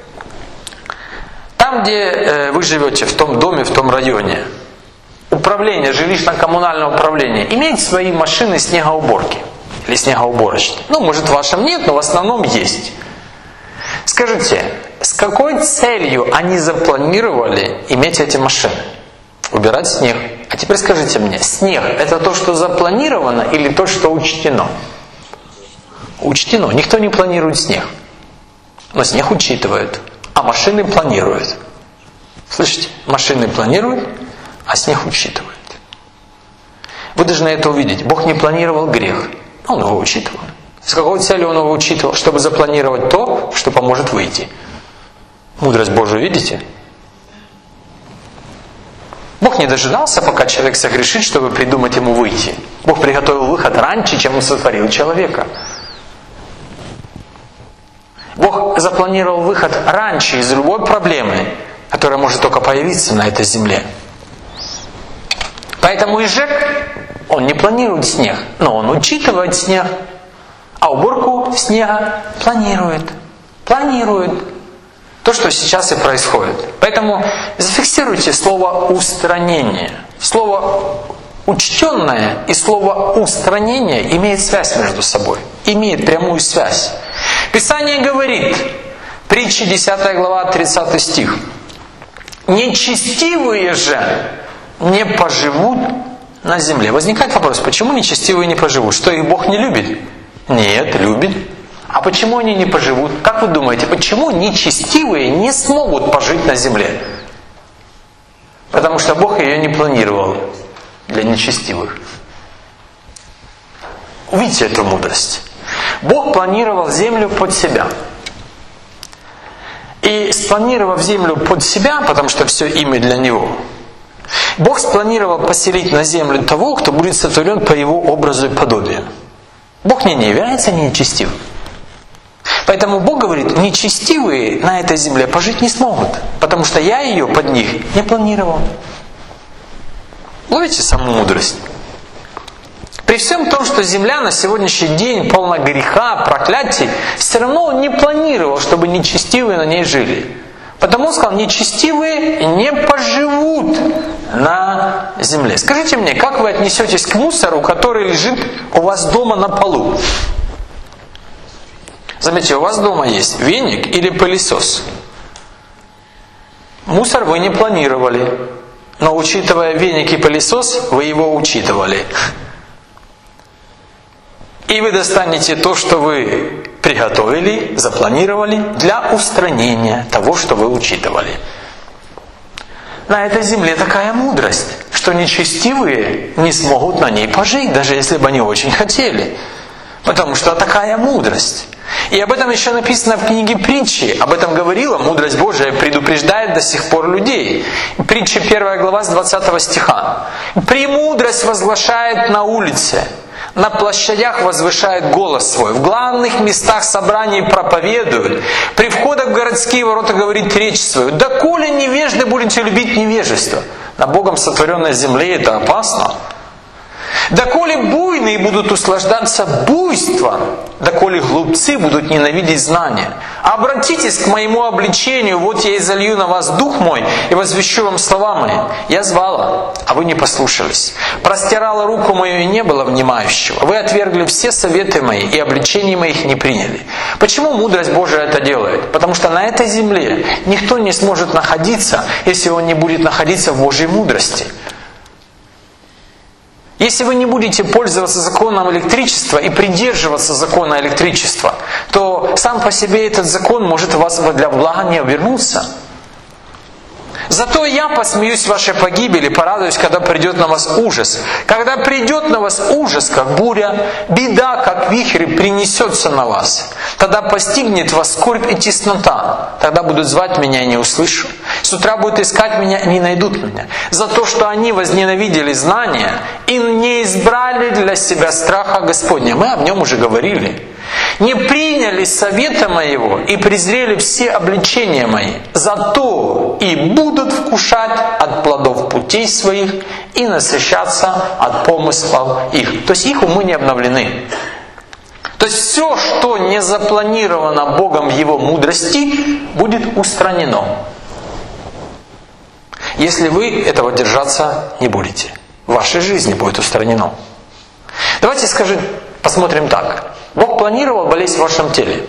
там, где вы живете, в том доме, в том районе, управление, жилищно-коммунальное управление имеет свои машины снегоуборки или снегоуборочные. Ну, может, в вашем нет, но в основном есть. Скажите, с какой целью они запланировали иметь эти машины? Убирать снег. А теперь скажите мне, снег – это то, что запланировано или то, что учтено? Учтено. Никто не планирует снег. Но снег учитывают, а машины планируют. Слышите? Машины планируют, а снег учитывает. Вы должны это увидеть. Бог не планировал грех, Он его учитывал. С какой целью Он его учитывал? Чтобы запланировать то, что поможет выйти. Мудрость Божию видите? Бог не дожидался, пока человек согрешит, чтобы придумать ему выйти. Бог приготовил выход раньше, чем Он сотворил человека. Бог запланировал выход раньше из любой проблемы, которая может только появиться на этой земле. Поэтому Ижек, он не планирует снег, но он учитывает снег, а уборку снега планирует. Планирует. То, что сейчас и происходит. Поэтому зафиксируйте слово «устранение». Слово «учтенное» и слово «устранение» имеет связь между собой. Имеет прямую связь. Писание говорит, притча 10 глава, 30 стих. «Нечестивые же не поживут на земле». Возникает вопрос, почему нечестивые не поживут? Что, их Бог не любит? Нет, любит. А почему они не поживут? Как вы думаете, почему нечестивые не смогут пожить на земле? Потому что Бог ее не планировал для нечестивых. Увидите эту мудрость. Бог планировал землю под себя. И спланировав землю под себя, потому что все имя для Него, Бог спланировал поселить на землю того, кто будет сотворен по Его образу и подобию. Бог не является нечестивым. Поэтому Бог говорит, нечестивые на этой земле пожить не смогут, потому что я ее под них не планировал. Ловите саму мудрость. При всем том, что земля на сегодняшний день полна греха, проклятий, все равно Он не планировал, чтобы нечестивые на ней жили. Потому Он сказал, нечестивые не поживут на земле. Скажите мне, как вы отнесетесь к мусору, который лежит у вас дома на полу? Заметьте, у вас дома есть веник или пылесос. Мусор вы не планировали, но учитывая веник и пылесос, вы его учитывали. И вы достанете то, что вы приготовили, запланировали для устранения того, что вы учитывали. На этой земле такая мудрость, что нечестивые не смогут на ней пожить, даже если бы они очень хотели. Потому что такая мудрость. И об этом еще написано в книге Притчи. Об этом говорила мудрость Божия, предупреждает до сих пор людей. Притча 1 глава с 20 стиха. «Премудрость возглашает на улице, на площадях возвышает голос свой, в главных местах собраний проповедует, при входах в городские ворота говорит речь свою. Доколе невежды будете любить невежество». На Богом сотворенной земле это опасно. «Доколе буйные будут услаждаться буйством, доколе глупцы будут ненавидеть знания. Обратитесь к моему обличению, вот я изолью на вас дух мой и возвещу вам слова мои. Я звала, а вы не послушались. Простирала руку мою, и не было внимающего. Вы отвергли все советы мои, и обличения моих не приняли». Почему мудрость Божия это делает? Потому что на этой земле никто не сможет находиться, если он не будет находиться в Божьей мудрости. Если вы не будете пользоваться законом электричества и придерживаться закона электричества, то сам по себе этот закон может у вас для блага не обернуться. «Зато я посмеюсь в вашей погибели, порадуюсь, когда придет на вас ужас. Когда придет на вас ужас, как буря, беда, как вихрь, принесется на вас. Тогда постигнет вас скорбь и теснота. Тогда будут звать меня и не услышу. С утра будут искать меня и не найдут меня. За то, что они возненавидели знания и не избрали для себя страха Господня». Мы об нем уже говорили. Не приняли совета моего и презрели все обличения мои. Зато и будут вкушать от плодов путей своих и насыщаться от помыслов их». То есть их умы не обновлены. То есть все, что не запланировано Богом в Его мудрости, будет устранено, если вы этого держаться не будете. В вашей жизни будет устранено. Давайте посмотрим так. Бог планировал болезнь в вашем теле.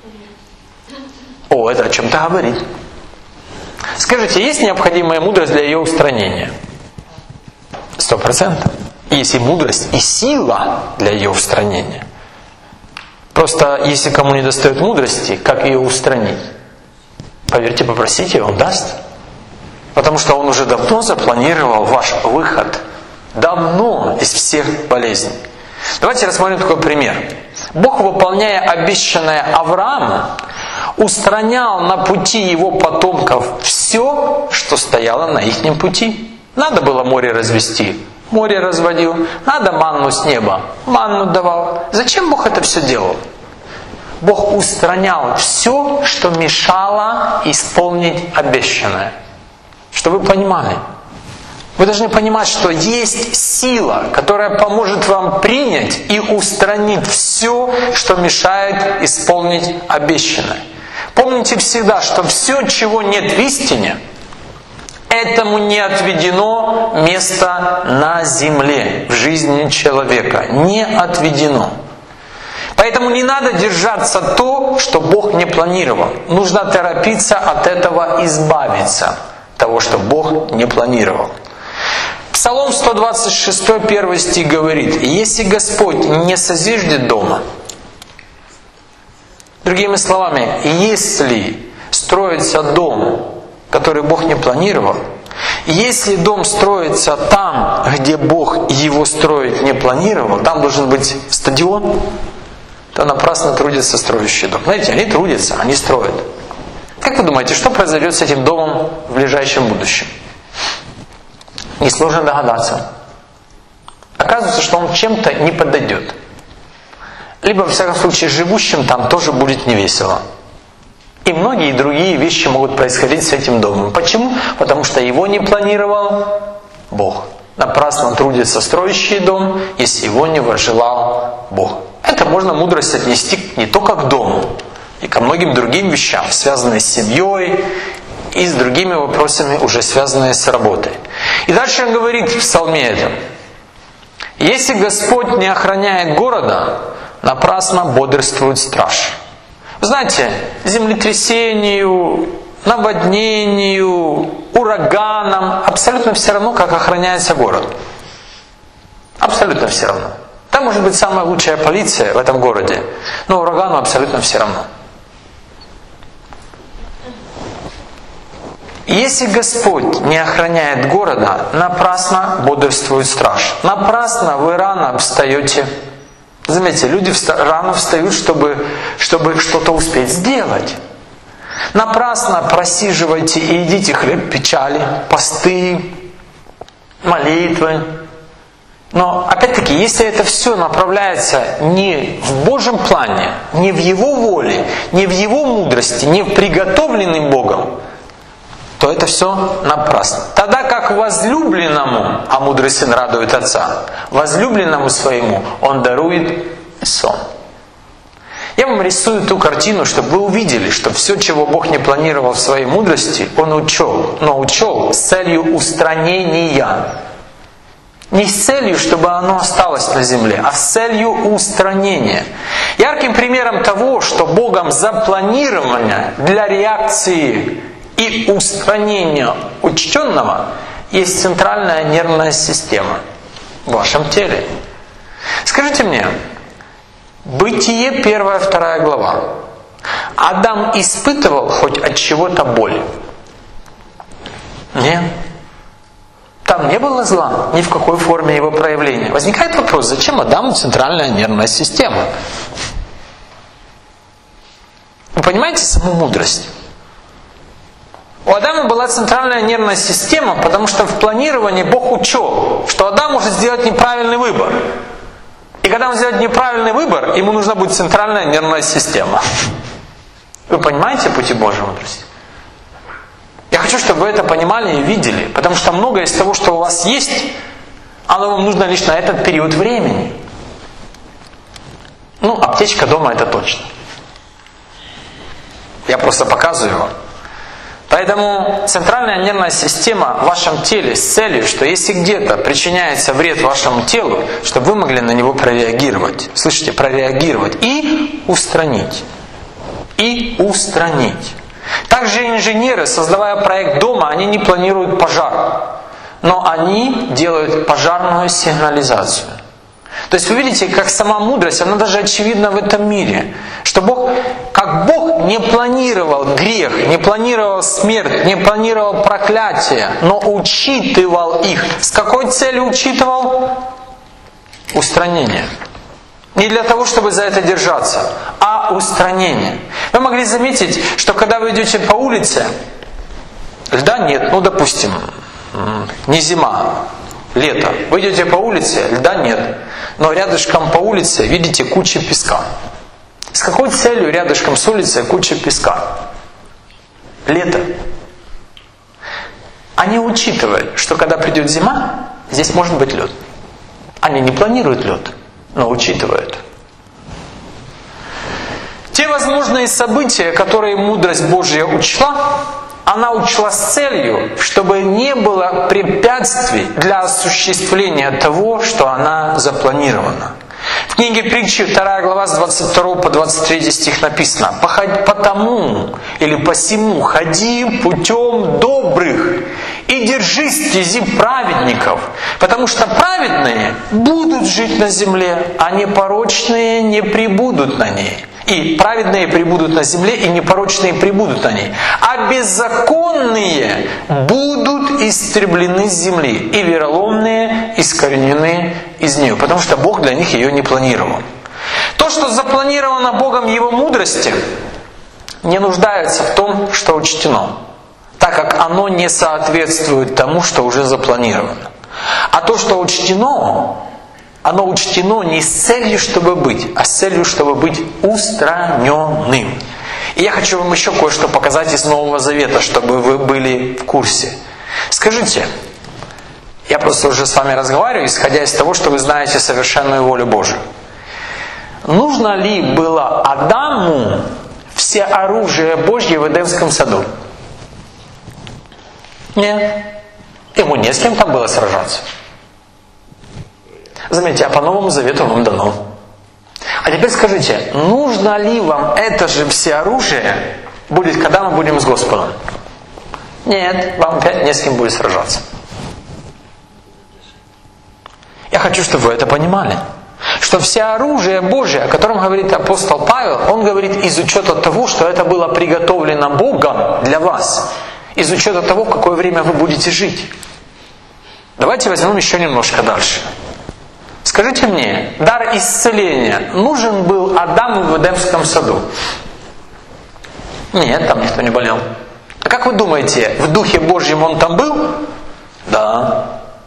О, это о чем-то говорит. Скажите, есть необходимая мудрость для ее устранения? 100%. Есть и мудрость, и сила для ее устранения. Просто если кому не достает мудрости, как ее устранить? Поверьте, попросите, Он даст. Потому что Он уже давно запланировал ваш выход. Давно из всех болезней. Давайте рассмотрим такой пример. Бог, выполняя обещанное Аврааму, устранял на пути его потомков все, что стояло на их пути. Надо было море развести, море разводил. Надо манну с неба, манну давал. Зачем Бог это все делал? Бог устранял все, что мешало исполнить обещанное. Что вы понимали? Вы должны понимать, что есть сила, которая поможет вам принять и устранить все, что мешает исполнить обещанное. Помните всегда, что все, чего нет в истине, этому не отведено место на земле, в жизни человека. Не отведено. Поэтому не надо держаться то, что Бог не планировал. Нужно торопиться от этого избавиться, того, что Бог не планировал. Псалом 126, 1 стих говорит: «Если Господь не созиждет дома», другими словами, если строится дом, который Бог не планировал, если дом строится там, где Бог его строить не планировал, там должен быть стадион, то напрасно трудится строящий дом. Знаете, они трудятся, они строят. Как вы думаете, что произойдет с этим домом в ближайшем будущем? Несложно догадаться. Оказывается, что он чем-то не подойдет. Либо, во всяком случае, живущим там тоже будет невесело. И многие другие вещи могут происходить с этим домом. Почему? Потому что его не планировал Бог. Напрасно трудится строящий дом, если его не возжелал Бог. Это можно мудрость отнести не только к дому, и ко многим другим вещам, связанным с семьей, и с другими вопросами, уже связанные с работой. И дальше он говорит в псалме этом: «Если Господь не охраняет города, напрасно бодрствует страж». Вы знаете, землетрясению, наводнению, ураганам абсолютно все равно, как охраняется город. Абсолютно все равно. Там может быть самая лучшая полиция в этом городе, но урагану абсолютно все равно. Если Господь не охраняет города, напрасно бодрствует страж. Напрасно вы рано встаете. Заметьте, люди рано встают, чтобы что-то успеть сделать. Напрасно просиживайте и едите хлеб печали, посты, молитвы. Но опять-таки, если это все направляется не в Божьем плане, не в Его воле, не в Его мудрости, не в приготовленный Богом, то это все напрасно. Тогда как возлюбленному, а мудрый сын радует отца, возлюбленному своему он дарует сон. Я вам рисую ту картину, чтобы вы увидели, что все, чего Бог не планировал в своей мудрости, Он учел, но учел с целью устранения. Не с целью, чтобы оно осталось на земле, а с целью устранения. Ярким примером того, что Богом запланировано для реакции и устранения учтенного, есть центральная нервная система в вашем теле. Скажите мне, Бытие 1-2 глава. Адам испытывал хоть от чего-то боль? Нет. Там не было зла, ни в какой форме его проявления. Возникает вопрос, зачем Адаму центральная нервная система? Вы понимаете саму мудрость? У Адама была центральная нервная система, потому что в планировании Бог учел, что Адам может сделать неправильный выбор. И когда он сделает неправильный выбор, ему нужна будет центральная нервная система. Вы понимаете пути Божьей мудрости? Я хочу, чтобы вы это понимали и видели, потому что многое из того, что у вас есть, оно вам нужно лишь на этот период времени. Аптечка дома это точно. Я просто показываю вам. Поэтому центральная нервная система в вашем теле с целью, что если где-то причиняется вред вашему телу, чтобы вы могли на него прореагировать. Слышите, прореагировать и устранить. И устранить. Также инженеры, создавая проект дома, они не планируют пожар, но они делают пожарную сигнализацию. То есть вы видите, как сама мудрость, она даже очевидна в этом мире. Что Бог не планировал грех, не планировал смерть, не планировал проклятие, но учитывал их. С какой целью учитывал? Устранение. Не для того, чтобы за это держаться, а устранение. Вы могли заметить, что когда вы идете по улице, льда нет, допустим, не зима, лето. Вы идете по улице, льда нет, но рядышком по улице видите кучу песка. С какой целью рядышком с улицей куча песка? Лето. Они учитывают, что когда придет зима, здесь может быть лед. Они не планируют лед, но учитывают. Те возможные события, которые мудрость Божья учла, она учла с целью, чтобы не было препятствий для осуществления того, что она запланирована. В книге Притчи 2 глава с 22 по 23 стих написано: «Потому или посему ходи путем добрых и держи стези праведников, потому что праведные будут жить на земле, а непорочные не пребудут на ней». И праведные пребудут на земле, и непорочные пребудут на ней. А беззаконные будут истреблены с земли, и вероломные искоренены из нее. Потому что Бог для них ее не планировал. То, что запланировано Богом Его мудрости, не нуждается в том, что учтено, так как оно не соответствует тому, что уже запланировано. А то, что учтено, оно учтено не с целью, чтобы быть, а с целью, чтобы быть устраненным. И я хочу вам еще кое-что показать из Нового Завета, чтобы вы были в курсе. Скажите, я просто уже с вами разговариваю, исходя из того, что вы знаете совершенную волю Божию. Нужно ли было Адаму все оружие Божье в Эдемском саду? Нет. Ему не с кем там было сражаться. Заметьте, а по Новому Завету вам дано. А теперь скажите, нужно ли вам это же всеоружие будет, когда мы будем с Господом? Нет, вам опять не с кем будет сражаться. Я хочу, чтобы вы это понимали. Что всеоружие Божие, о котором говорит апостол Павел, он говорит из учета того, что это было приготовлено Богом для вас. Из учета того, в какое время вы будете жить. Давайте возьмем еще немножко дальше. Скажите мне, дар исцеления нужен был Адаму в Эдемском саду? Нет, там никто не болел. А как вы думаете, в Духе Божьем он там был? Да.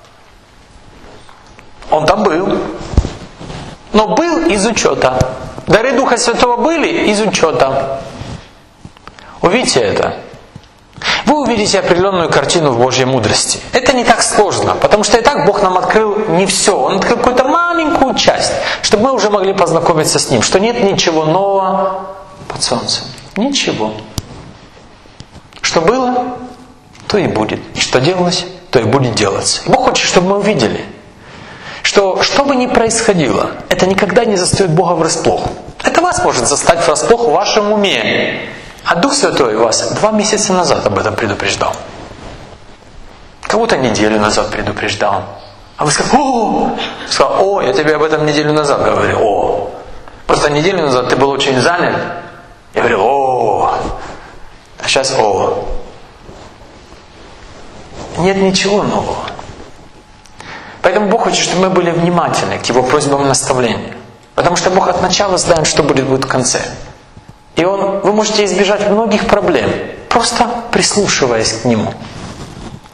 Он там был. Но был из учета. Дары Духа Святого были из учета. Увидите это. Вы увидите определенную картину в Божьей мудрости. Это не так сложно, потому что и так Бог нам открыл не все. Он открыл какую-то маленькую часть, чтобы мы уже могли познакомиться с Ним. Что нет ничего нового под солнцем. Ничего. Что было, то и будет. И что делалось, то и будет делаться. И Бог хочет, чтобы мы увидели, что бы ни происходило, это никогда не застает Бога врасплох. Это вас может застать врасплох в вашем уме. А Дух Святой вас 2 месяца назад об этом предупреждал. Кого-то неделю назад предупреждал. А вы сказали, я тебе об этом неделю назад говорил. Просто неделю назад ты был очень занят. Я говорил, а сейчас Нет ничего нового. Поэтому Бог хочет, чтобы мы были внимательны к Его просьбам и наставлениям. Потому что Бог от начала знает, что будет в конце. И вы можете избежать многих проблем, просто прислушиваясь к Нему.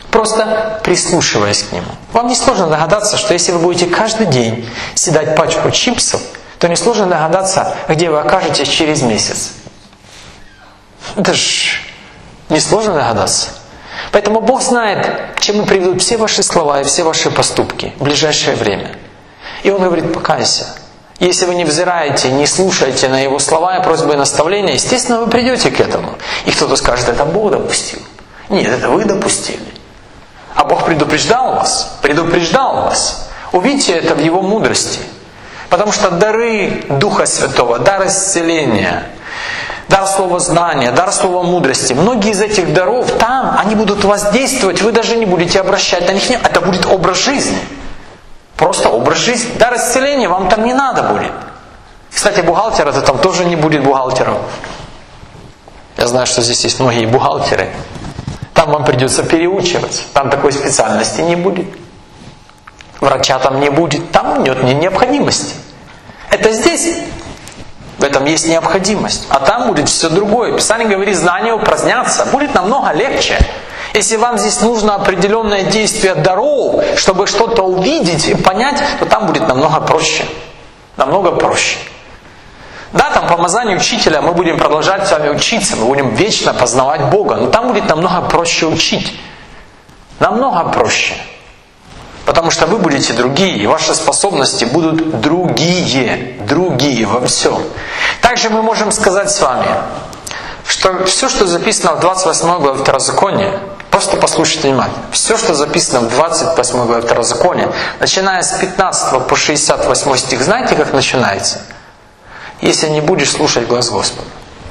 Просто прислушиваясь к Нему. Вам не сложно догадаться, что если вы будете каждый день съедать пачку чипсов, то несложно догадаться, где вы окажетесь через месяц. Это ж несложно догадаться. Поэтому Бог знает, к чему приведут все ваши слова и все ваши поступки в ближайшее время. И Он говорит: покайся. Если вы не взираете, не слушаете на Его слова и просьбы и наставления, естественно, вы придете к этому. И кто-то скажет: это Бог допустил. Нет, это вы допустили. А Бог предупреждал вас. Увидьте это в Его мудрости. Потому что дары Духа Святого, дар исцеления, дар слова знания, дар слова мудрости, многие из этих даров там, они будут воздействовать, вы даже не будете обращать на них. Это будет образ жизни. Просто образ жизни. Дар исцеления вам там не надо будет. Кстати, бухгалтера-то там тоже не будет бухгалтером. Я знаю, что здесь есть многие бухгалтеры. Там вам придется переучиваться. Там такой специальности не будет. Врача там не будет. Там нет необходимости. Это здесь, в этом есть необходимость. А там будет все другое. Писание говорит: знания упразднятся. Будет намного легче. Если вам здесь нужно определенное действие даров, чтобы что-то увидеть и понять, то там будет намного проще. Намного проще. Да, там помазание учителя, мы будем продолжать с вами учиться, мы будем вечно познавать Бога. Но там будет намного проще учить. Намного проще. Потому что вы будете другие, и ваши способности будут другие во всем. Также мы можем сказать с вами, что все, что записано в 28 главе Второзакония, просто послушайте внимательно, все, что записано в 28 главе Второзакония, начиная с 15 по 68 стих, знаете, как начинается? Если не будешь слушать глаз Господа.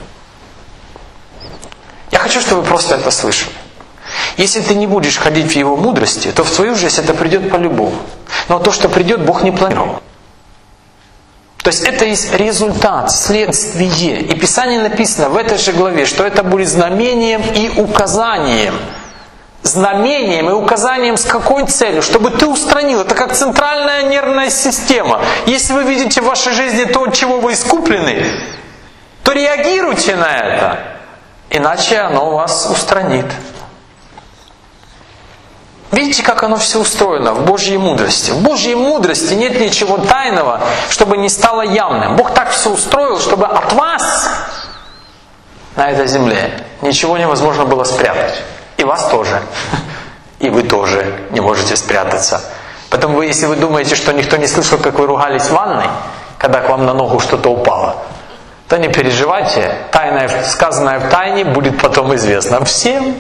Я хочу, чтобы вы просто это слышали. Если ты не будешь ходить в Его мудрости, то в твою жизнь это придет по-любому. Но то, что придет, Бог не планировал. То есть это есть результат, следствие. И Писание написано в этой же главе, что это будет знамением и указанием. Знамением и указанием с какой целью? Чтобы ты устранил. Это как центральная нервная система. Если вы видите в вашей жизни то, от чего вы искуплены, то реагируйте на это. Иначе оно вас устранит. Видите, как оно все устроено в Божьей мудрости. В Божьей мудрости нет ничего тайного, чтобы не стало явным. Бог так все устроил, чтобы от вас на этой земле ничего невозможно было спрятать. И вас тоже. И вы тоже не можете спрятаться. Поэтому если вы думаете, что никто не слышал, как вы ругались в ванной, когда к вам на ногу что-то упало, то не переживайте. Тайное, сказанное в тайне, будет потом известно всем.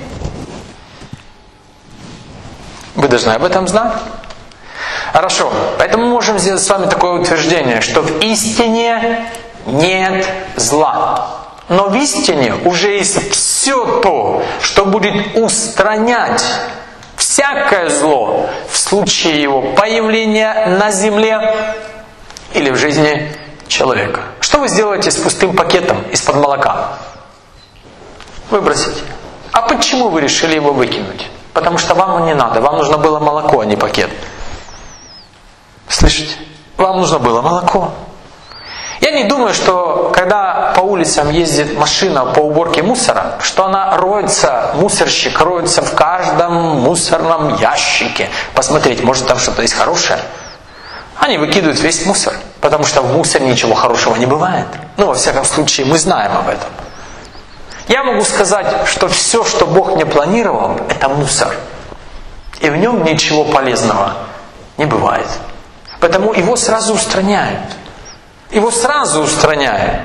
Вы должны об этом знать. Хорошо. Поэтому мы можем сделать с вами такое утверждение, что в истине нет зла. Но в истине уже есть все то, что будет устранять всякое зло в случае его появления на земле или в жизни человека. Что вы сделаете с пустым пакетом из-под молока? Выбросите. А почему вы решили его выкинуть? Потому что вам не надо. Вам нужно было молоко, а не пакет. Слышите? Вам нужно было молоко. Я не думаю, что когда по улицам ездит машина по уборке мусора, что она роется, мусорщик роется в каждом мусорном ящике. Посмотреть, может там что-то есть хорошее. Они выкидывают весь мусор. Потому что в мусоре ничего хорошего не бывает. Ну, во всяком случае, мы знаем об этом. Я могу сказать, что все, что Бог мне планировал, это мусор. И в нем ничего полезного не бывает. Поэтому его сразу устраняют. Его сразу устраняют.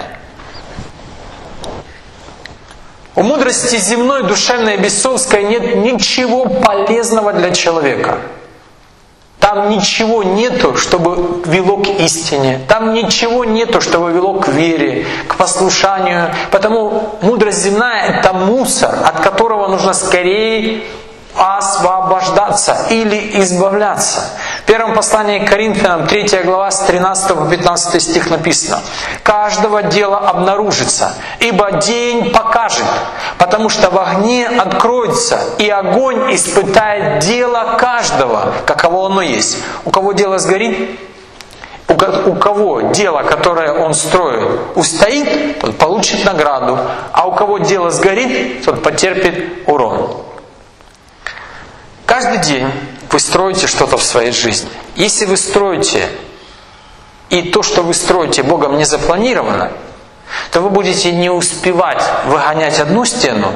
У мудрости земной, душевной и бесовской нет ничего полезного для человека. Там ничего нету, чтобы вело к истине. Там ничего нету, чтобы вело к вере, к послушанию. Потому мудрость земная — это мусор, от которого нужно скорее освобождаться или избавляться. В первом послании к Коринфянам, 3 глава, с 13 по 15 стих написано: «Каждого дела обнаружится, ибо день покажет, потому что в огне откроется, и огонь испытает дело каждого, каково оно есть. У кого дело сгорит, у кого дело, которое он строит, устоит, тот получит награду, а у кого дело сгорит, тот потерпит урон». Каждый день вы строите что-то в своей жизни. Если вы строите, и то, что вы строите, Богом не запланировано, то вы будете не успевать выгонять одну стену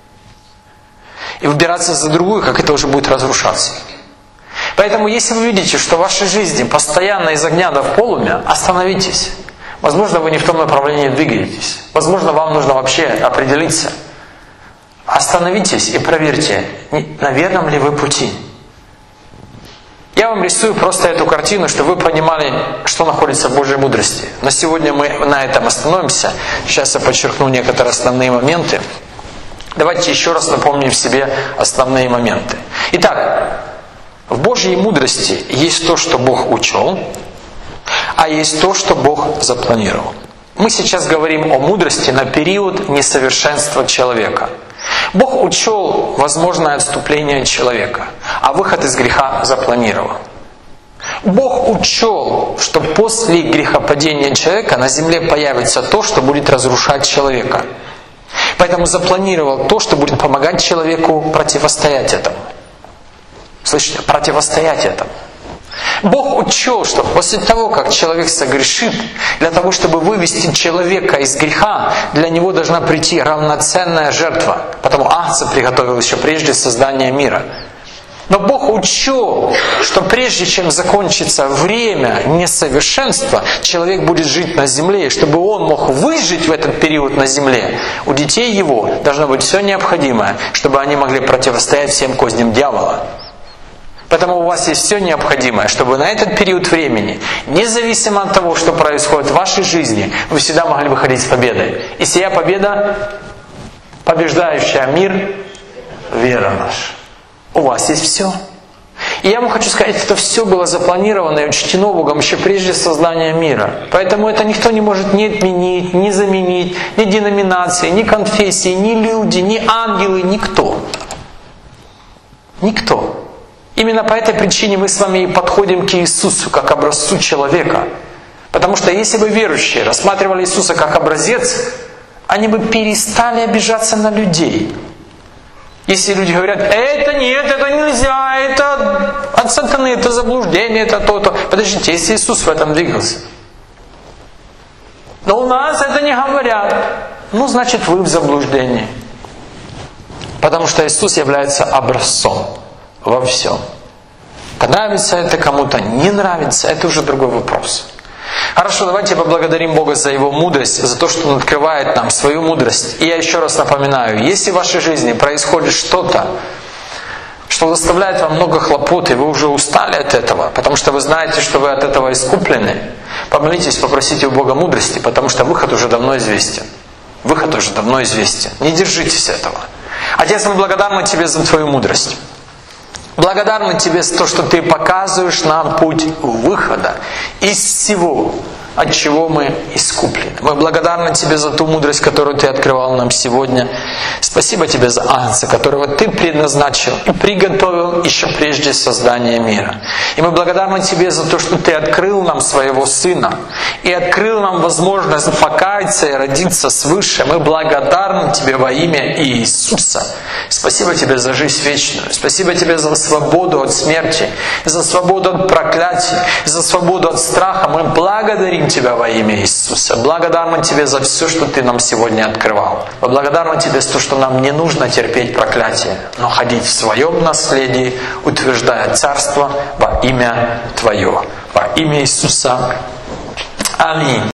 и выбираться за другую, как это уже будет разрушаться. Поэтому, если вы видите, что в вашей жизни постоянно из огня до полумя, остановитесь. Возможно, вы не в том направлении двигаетесь. Возможно, вам нужно вообще определиться. Остановитесь и проверьте, на верном ли вы пути. Я вам рисую просто эту картину, чтобы вы понимали, что находится в Божьей мудрости. Но сегодня мы на этом остановимся. Сейчас я подчеркну некоторые основные моменты. Давайте еще раз напомним себе основные моменты. Итак, в Божьей мудрости есть то, что Бог учел, а есть то, что Бог запланировал. Мы сейчас говорим о мудрости на период несовершенства человека. Бог учел возможное отступление человека, а выход из греха запланировал. Бог учел, что после грехопадения человека на земле появится то, что будет разрушать человека. Поэтому запланировал то, что будет помогать человеку противостоять этому. Слышите? Противостоять этому. Бог учел, что после того, как человек согрешит, для того, чтобы вывести человека из греха, для него должна прийти равноценная жертва. Потому Агнца приготовил еще прежде создания мира. Но Бог учел, что прежде чем закончится время несовершенства, человек будет жить на земле, и чтобы он мог выжить в этот период на земле, у детей его должно быть все необходимое, чтобы они могли противостоять всем козням дьявола. Поэтому у вас есть все необходимое, чтобы на этот период времени, независимо от того, что происходит в вашей жизни, вы всегда могли выходить с победой. И сия победа, побеждающая мир, вера наша. У вас есть все. И я вам хочу сказать, это все было запланировано и учтено Богом еще прежде создания мира. Поэтому это никто не может ни отменить, ни заменить, ни деноминации, ни конфессии, ни люди, ни ангелы, никто. Никто. Именно по этой причине мы с вами и подходим к Иисусу, как образцу человека. Потому что если бы верующие рассматривали Иисуса как образец, они бы перестали обижаться на людей. Если люди говорят, это нет, это нельзя, это от сатаны, это заблуждение, это то-то. Подождите, если Иисус в этом двигался. Но у нас это не говорят. Ну, значит, вы в заблуждении. Потому что Иисус является образцом во всем. Нравится это кому-то, не нравится, это уже другой вопрос. Хорошо, давайте поблагодарим Бога за Его мудрость, за то, что Он открывает нам свою мудрость. И я еще раз напоминаю, если в вашей жизни происходит что-то, что заставляет вам много хлопот, и вы уже устали от этого, потому что вы знаете, что вы от этого искуплены, помолитесь, попросите у Бога мудрости, потому что выход уже давно известен. Выход уже давно известен. Не держитесь этого. Отец, мы благодарны Тебе за Твою мудрость. Благодарны Тебе за то, что Ты показываешь нам путь выхода из всего, от чего мы искуплены. Мы благодарны Тебе за ту мудрость, которую Ты открывал нам сегодня. Спасибо Тебе за Агнца, которого Ты предназначил и приготовил еще прежде создания мира. И мы благодарны Тебе за то, что Ты открыл нам Своего Сына и открыл нам возможность покаяться и родиться свыше. Мы благодарны Тебе во имя Иисуса. Спасибо Тебе за жизнь вечную. Спасибо Тебе за свободу от смерти, за свободу от проклятий, за свободу от страха. Мы благодарим Тебя во имя Иисуса. Благодарны Тебе за все, что Ты нам сегодня открывал. Мы благодарны Тебе за то, что нам не нужно терпеть проклятие, но ходить в Своем наследии, утверждая Царство во имя Твое. Во имя Иисуса. Аминь.